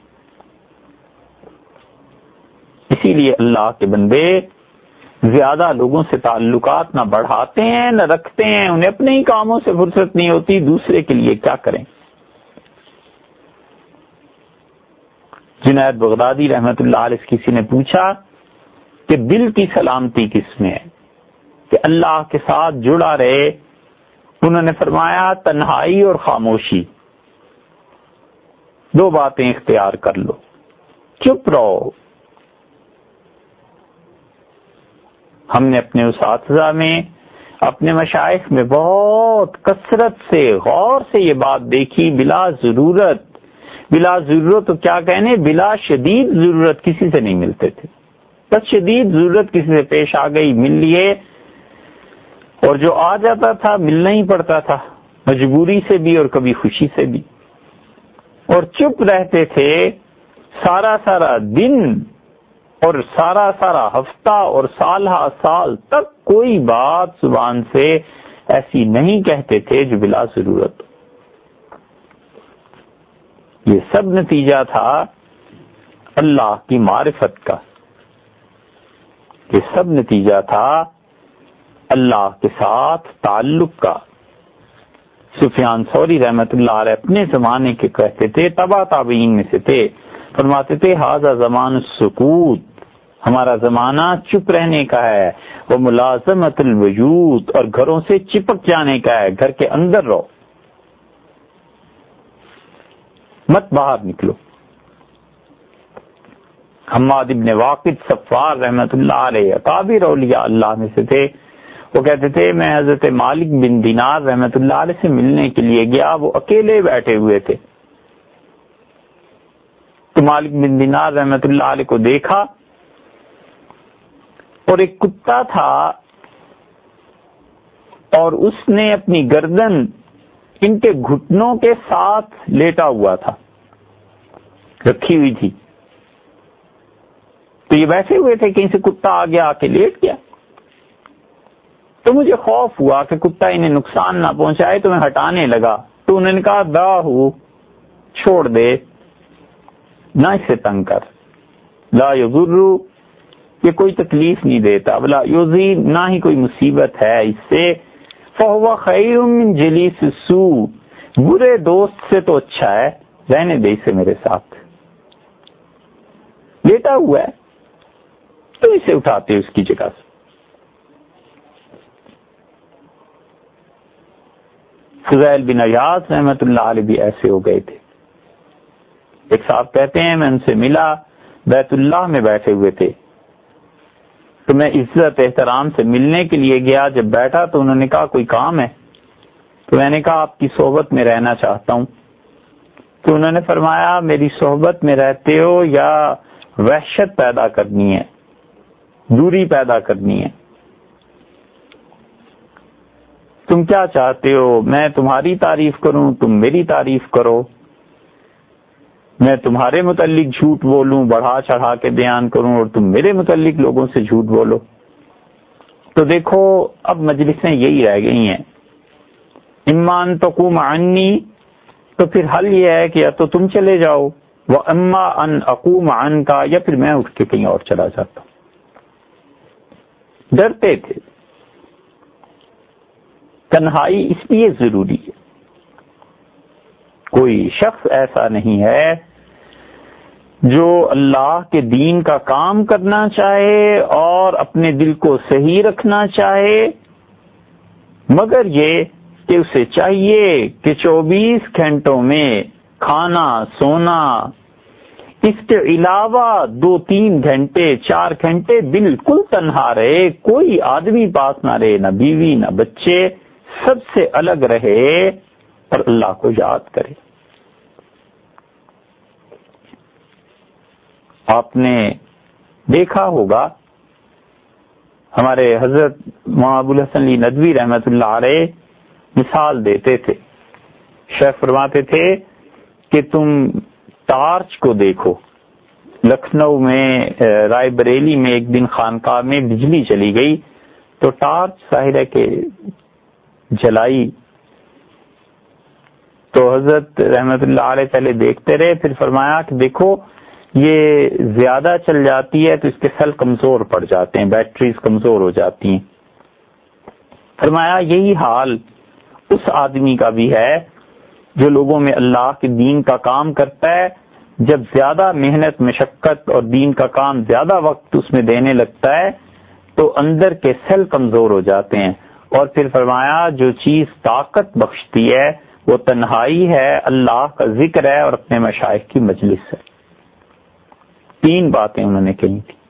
اسی لیے اللہ کے بندے زیادہ لوگوں سے تعلقات نہ بڑھاتے ہیں نہ رکھتے ہیں، انہیں اپنے ہی کاموں سے فرصت نہیں ہوتی، دوسرے کے لیے کیا کریں۔ جنید بغدادی رحمت اللہ علیہ کسی نے پوچھا کہ دل کی سلامتی کس میں ہے کہ اللہ کے ساتھ جڑا رہے؟ انہوں نے فرمایا تنہائی اور خاموشی، دو باتیں اختیار کر لو، چپ رہو۔ ہم نے اپنے اساتذہ میں، اپنے مشائخ میں بہت کثرت سے غور سے یہ بات دیکھی، بلا ضرورت تو کیا کہنے، بلا شدید ضرورت کسی سے نہیں ملتے تھے، بس شدید ضرورت کسی سے پیش آ گئی مل لیے، اور جو آ جاتا تھا ملنا ہی پڑتا تھا، مجبوری سے بھی اور کبھی خوشی سے بھی، اور چپ رہتے تھے سارا دن اور سارا ہفتہ اور سال تک کوئی بات زبان سے ایسی نہیں کہتے تھے جو بلا ضرورت۔ یہ سب نتیجہ تھا اللہ کی معرفت کا، یہ سب نتیجہ تھا اللہ کے ساتھ تعلق کا۔ سفیان ثوری رحمت اللہ علیہ اپنے زمانے کے کہتے تھے، تبع تابعین میں سے تھے، فرماتے تھے ھذا زمان السکوت، ہمارا زمانہ چپ رہنے کا ہے، وہ ملازمت الوجود، اور گھروں سے چپک جانے کا ہے، گھر کے اندر رہو، مت باہر نکلو۔ حماد ابن واقد صفار رحمت اللہ علیہ اکابر اولیاء اللہ میں سے تھے، وہ کہتے تھے میں حضرت مالک بن دینار رحمت اللہ علیہ سے ملنے کے لیے گیا، وہ اکیلے بیٹھے ہوئے تھے، تو مالک بن دینار رحمت اللہ علیہ کو دیکھا، اور ایک کتا تھا اور اس نے اپنی گردن ان کے گھٹنوں کے ساتھ لیٹا ہوا تھا، رکھی ہوئی تھی، تو یہ بیٹھے ہوئے تھے، کہیں سے کتا آ گیا، آ کے لیٹ گیا، تو مجھے خوف ہوا کہ کتا انہیں نقصان نہ پہنچائے، تو میں ہٹانے لگا، تو انہوں نے کہا داہو، چھوڑ دے، نہ اسے تنگ کر، لا یضر، یہ کوئی تکلیف نہیں دیتا، ولا یؤذی، نہ ہی کوئی مصیبت ہے اس سے، فہو خیر من جلیس السوء، برے دوست سے تو اچھا ہے، رہنے دے اسے میرے ساتھ، لیٹا ہوا ہے تو اسے اٹھاتے اس کی جگہ سے۔ فضیل بن عیاض رحمت اللہ علیہ بھی ایسے ہو گئے تھے۔ ایک صاحب کہتے ہیں میں ان سے ملا، بیت اللہ میں بیٹھے ہوئے تھے، تو میں عزت احترام سے ملنے کے لیے گیا، جب بیٹھا تو انہوں نے کہا کوئی کام ہے؟ تو میں نے کہا آپ کی صحبت میں رہنا چاہتا ہوں، تو انہوں نے فرمایا میری صحبت میں رہتے ہو یا وحشت پیدا کرنی ہے، دوری پیدا کرنی ہے، تم کیا چاہتے ہو؟ میں تمہاری تعریف کروں، تم میری تعریف کرو، میں تمہارے متعلق جھوٹ بولوں، بڑھا چڑھا کے بیان کروں، اور تم میرے متعلق لوگوں سے جھوٹ بولو؟ تو دیکھو اب مجلسیں یہی رہ گئی ہیں، اما ان تقوم عنی، تو پھر حل یہ ہے کہ یا تو تم چلے جاؤ، واما ان اقوم عنک، یا پھر میں اٹھ کے کہیں اور چلا جاتا ہوں۔ ڈرتے تھے. تنہائی اس لیے ضروری ہے. کوئی شخص ایسا نہیں ہے جو اللہ کے دین کا کام کرنا چاہے اور اپنے دل کو صحیح رکھنا چاہے، مگر یہ کہ اسے چاہیے کہ 24 گھنٹوں میں کھانا سونا، اس کے علاوہ 2-3 گھنٹے 4 گھنٹے بالکل تنہا رہے، کوئی آدمی پاس نہ رہے، نہ بیوی نہ بچے، سب سے الگ رہے اور اللہ کو یاد کرے. آپ نے دیکھا ہوگا ہمارے حضرت مولانا ابو الحسن علی ندوی رحمۃ اللہ علیہ مثال دیتے تھے. شیخ فرماتے تھے کہ تم ٹارچ کو دیکھو. لکھنؤ میں رائے بریلی میں ایک دن خانقاہ میں بجلی چلی گئی تو ٹارچ ظاہر ہے کہ جلائی، تو حضرت رحمۃ اللہ علیہ پہلے دیکھتے رہے، پھر فرمایا کہ دیکھو یہ زیادہ چل جاتی ہے تو اس کے سیل کمزور پڑ جاتے ہیں، بیٹریز کمزور ہو جاتی ہیں. فرمایا یہی حال اس آدمی کا بھی ہے جو لوگوں میں اللہ کے دین کا کام کرتا ہے. جب زیادہ محنت مشقت اور دین کا کام زیادہ وقت اس میں دینے لگتا ہے تو اندر کے سیل کمزور ہو جاتے ہیں. اور پھر فرمایا جو چیز طاقت بخشتی ہے وہ تنہائی ہے، اللہ کا ذکر ہے اور اپنے مشائخ کی مجلس ہے. 3 باتیں انہوں نے کہی تھی،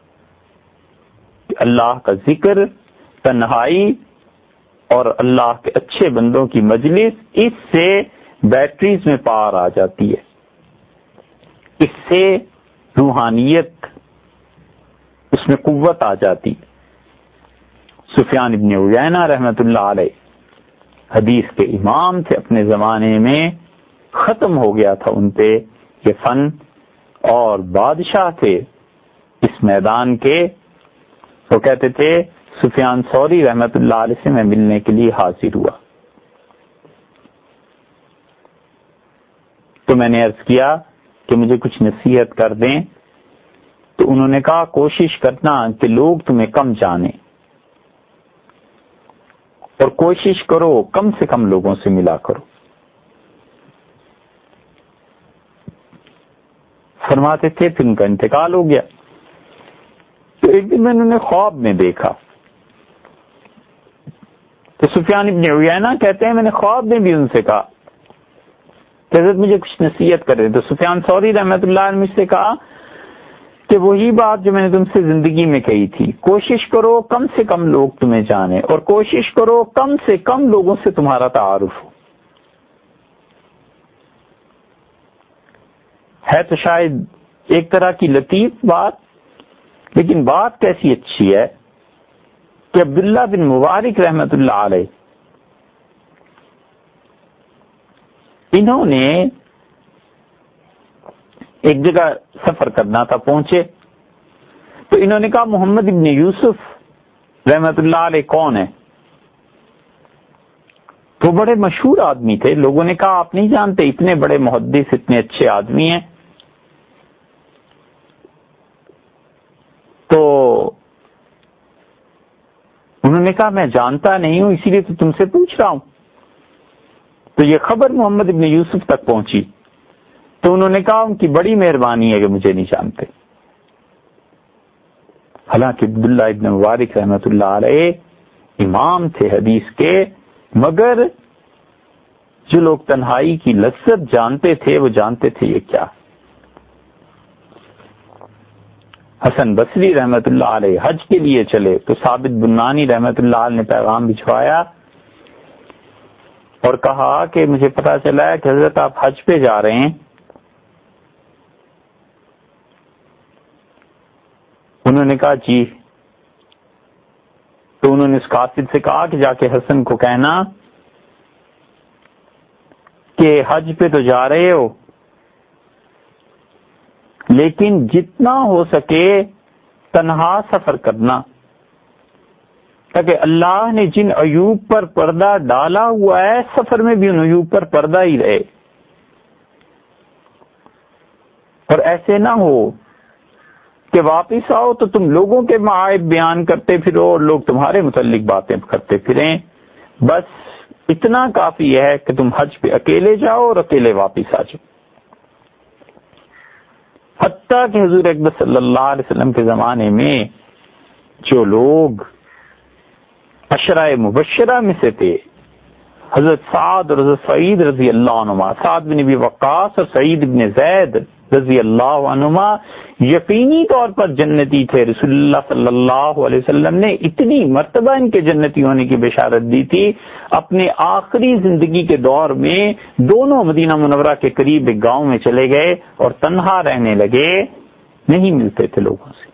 اللہ کا ذکر، تنہائی اور اللہ کے اچھے بندوں کی مجلس. اس سے بیٹریز میں پاور آ جاتی ہے، اس سے روحانیت اس میں قوت آ جاتی. سفیان ابن عیینہ رحمۃ اللہ علیہ حدیث کے امام تھے، اپنے زمانے میں ختم ہو گیا تھا ان پہ یہ فن، اور بادشاہ تھے اس میدان کے. وہ کہتے تھے سفیان ثوری رحمۃ اللہ علیہ سے میں ملنے کے لیے حاضر ہوا. تو میں نے عرض کیا کہ مجھے کچھ نصیحت کر دیں، تو انہوں نے کہا کوشش کرنا کہ لوگ تمہیں کم جانیں اور کوشش کرو کم سے کم لوگوں سے ملا کرو. فرماتے تھے پھر ان کا انتقال ہو گیا. تو ایک دن میں نے خواب میں دیکھا، تو سفیان ابن عیینہ کہتے ہیں میں نے خواب میں بھی ان سے کہا کہ حضرت مجھے کچھ نصیحت کرے. تو سفیان ثوری رحمۃ اللہ نے مجھ سے کہا کہ وہی بات جو میں نے تم سے زندگی میں کہی تھی، کوشش کرو کم سے کم لوگ تمہیں جانے اور کوشش کرو کم سے کم لوگوں سے تمہارا تعارف ہو. ہے تو شاید ایک طرح کی لطیف بات، لیکن بات کیسی اچھی ہے کہ عبداللہ بن مبارک رحمۃ اللہ علیہ انہوں نے ایک جگہ سفر کرنا تھا، پہنچے تو انہوں نے کہا محمد ابن یوسف رحمۃ اللہ علیہ کون ہے؟ تو بڑے مشہور آدمی تھے. لوگوں نے کہا آپ نہیں جانتے، اتنے بڑے محدث اتنے اچھے آدمی ہیں. تو انہوں نے کہا میں جانتا نہیں ہوں، اسی لیے تو تم سے پوچھ رہا ہوں. تو یہ خبر محمد ابن یوسف تک پہنچی تو انہوں نے کہا ان کی بڑی مہربانی ہے کہ مجھے نہیں جانتے. حالانکہ عبداللہ ابن مبارک رحمۃ اللہ علیہ امام تھے حدیث کے، مگر جو لوگ تنہائی کی لذت جانتے تھے وہ جانتے تھے یہ کیا. حسن بصری رحمۃ اللہ علیہ حج کے لیے چلے تو ثابت بنانی رحمۃ اللہ علیہ نے پیغام بھجوایا اور کہا کہ مجھے پتا چلا ہے کہ حضرت آپ حج پہ جا رہے ہیں. انہوں نے کہا جی. تو انہوں نے اس قاصد سے کہا کہ جا کے حسن کو کہنا کہ حج پہ تو جا رہے ہو لیکن جتنا ہو سکے تنہا سفر کرنا، تاکہ اللہ نے جن عیوب پر پردہ ڈالا ہوا ہے سفر میں بھی ان عیوب پر پردہ ہی رہے. اور ایسے نہ ہو کہ واپس آؤ تو تم لوگوں کے معائب بیان کرتے پھرو اور لوگ تمہارے متعلق باتیں کرتے پھریں، بس اتنا کافی ہے کہ تم حج پہ اکیلے جاؤ اور اکیلے واپس آ جاؤ۔ حتیٰ کہ حضور اکبر صلی اللہ علیہ وسلم کے زمانے میں جو لوگ عشرہ مبشرہ میں سے تھے، حضرت سعد اور حضرت سعید رضی اللہ عنہما، سعد بن ابی وقاص اور سعید بن زید رضی اللہ عنہما یقینی طور پر جنتی تھے۔ رسول اللہ صلی اللہ علیہ وسلم نے اتنی مرتبہ ان کے جنتی ہونے کی بشارت دی تھی، اپنے آخری زندگی کے دور میں دونوں مدینہ منورہ کے قریب ایک گاؤں میں چلے گئے اور تنہا رہنے لگے، نہیں ملتے تھے لوگوں سے۔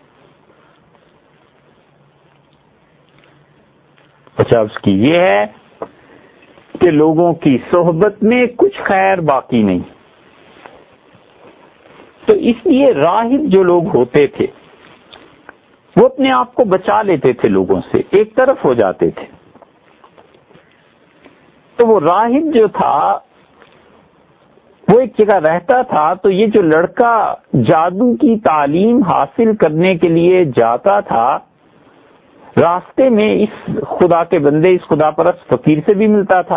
اچھا، اس کی یہ ہے کہ لوگوں کی صحبت میں کچھ خیر باقی نہیں، تو اس لیے راہب جو لوگ ہوتے تھے وہ اپنے آپ کو بچا لیتے تھے، لوگوں سے ایک طرف ہو جاتے تھے۔ تو وہ راہب جو تھا وہ ایک جگہ رہتا تھا، تو یہ جو لڑکا جادو کی تعلیم حاصل کرنے کے لیے جاتا تھا، راستے میں اس خدا کے بندے، اس خدا پرست فقیر سے بھی ملتا تھا۔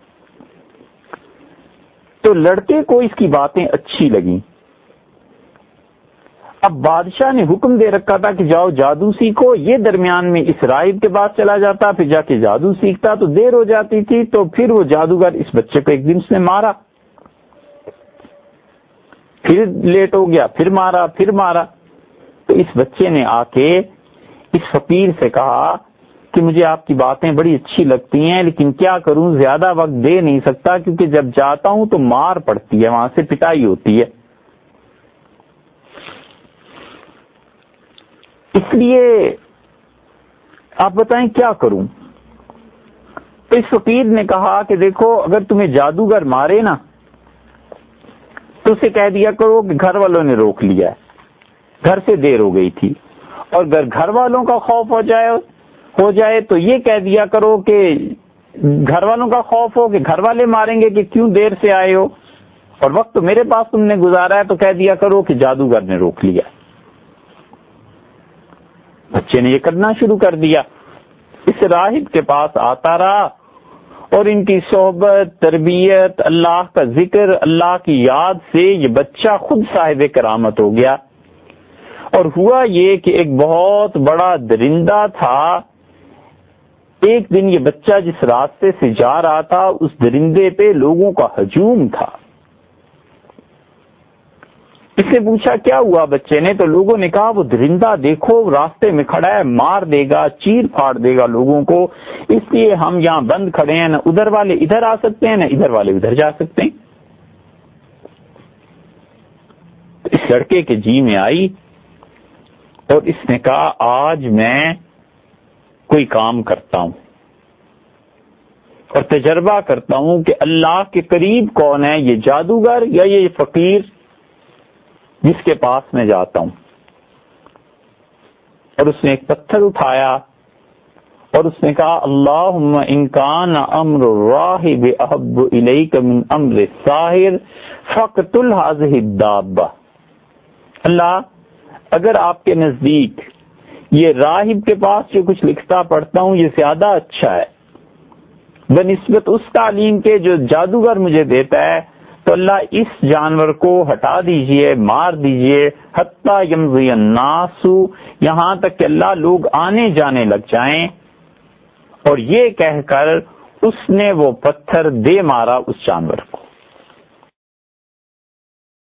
تو لڑکے کو اس کی باتیں اچھی لگیں۔ اب بادشاہ نے حکم دے رکھا تھا کہ جاؤ جادو سیکھو، یہ درمیان میں اس راہب کے پاس چلا جاتا، پھر جا کے جادو سیکھتا، تو دیر ہو جاتی تھی، تو پھر وہ جادوگر اس بچے کو ایک دن اس نے مارا، پھر لیٹ ہو گیا، پھر مارا۔ تو اس بچے نے آ کے اس فقیر سے کہا کہ مجھے آپ کی باتیں بڑی اچھی لگتی ہیں، لیکن کیا کروں، زیادہ وقت دے نہیں سکتا، کیونکہ جب جاتا ہوں تو مار پڑتی ہے، وہاں سے پٹائی ہوتی ہے، اس لیے آپ بتائیں کیا کروں۔ تو اس فقیر نے کہا کہ دیکھو، اگر تمہیں جادوگر مارے نا تو اسے کہہ دیا کرو کہ گھر والوں نے روک لیا ہے، گھر سے دیر ہو گئی تھی، اور اگر گھر والوں کا خوف ہو جائے تو یہ کہہ دیا کرو کہ گھر والوں کا خوف ہو کہ گھر والے ماریں گے کہ کیوں دیر سے آئے ہو، اور وقت تو میرے پاس تم نے گزارا ہے، تو کہہ دیا کرو کہ جادوگر نے روک لیا۔ بچے نے یہ کرنا شروع کر دیا، اس راہب کے پاس آتا رہا اور ان کی صحبت، تربیت، اللہ کا ذکر، اللہ کی یاد سے یہ بچہ خود صاحب کرامت ہو گیا۔ اور ہوا یہ کہ ایک بہت بڑا درندہ تھا، ایک دن یہ بچہ جس راستے سے جا رہا تھا اس درندے پہ لوگوں کا ہجوم تھا۔ اس نے پوچھا کیا ہوا بچے نے، تو لوگوں نے کہا وہ درندہ دیکھو راستے میں کھڑا ہے، مار دے گا، چیر پھاڑ دے گا لوگوں کو، اس لیے ہم یہاں بند کھڑے ہیں، نہ ادھر والے ادھر آ سکتے ہیں، نہ ادھر والے ادھر جا سکتے ہیں۔ اس لڑکے کے جی میں آئی اور اس نے کہا آج میں کوئی کام کرتا ہوں اور تجربہ کرتا ہوں کہ اللہ کے قریب کون ہے، یہ جادوگر یا یہ فقیر جس کے پاس میں جاتا ہوں۔ اور اس نے ایک پتھر اٹھایا اور اس نے کہا اللہم ان کان امر الراہب احب الیک من امر الساحر فاقتل هذه الدابہ، اللہ اگر آپ کے نزدیک یہ راہب کے پاس جو کچھ لکھتا پڑھتا ہوں یہ زیادہ اچھا ہے بنسبت اس تعلیم کے جو جادوگر مجھے دیتا ہے، تو اللہ اس جانور کو ہٹا دیجئے، مار دیجئے، حتی یمضی الناس، یہاں تک کہ اللہ لوگ آنے جانے لگ جائیں۔ اور یہ کہہ کر اس نے وہ پتھر دے مارا اس جانور کو۔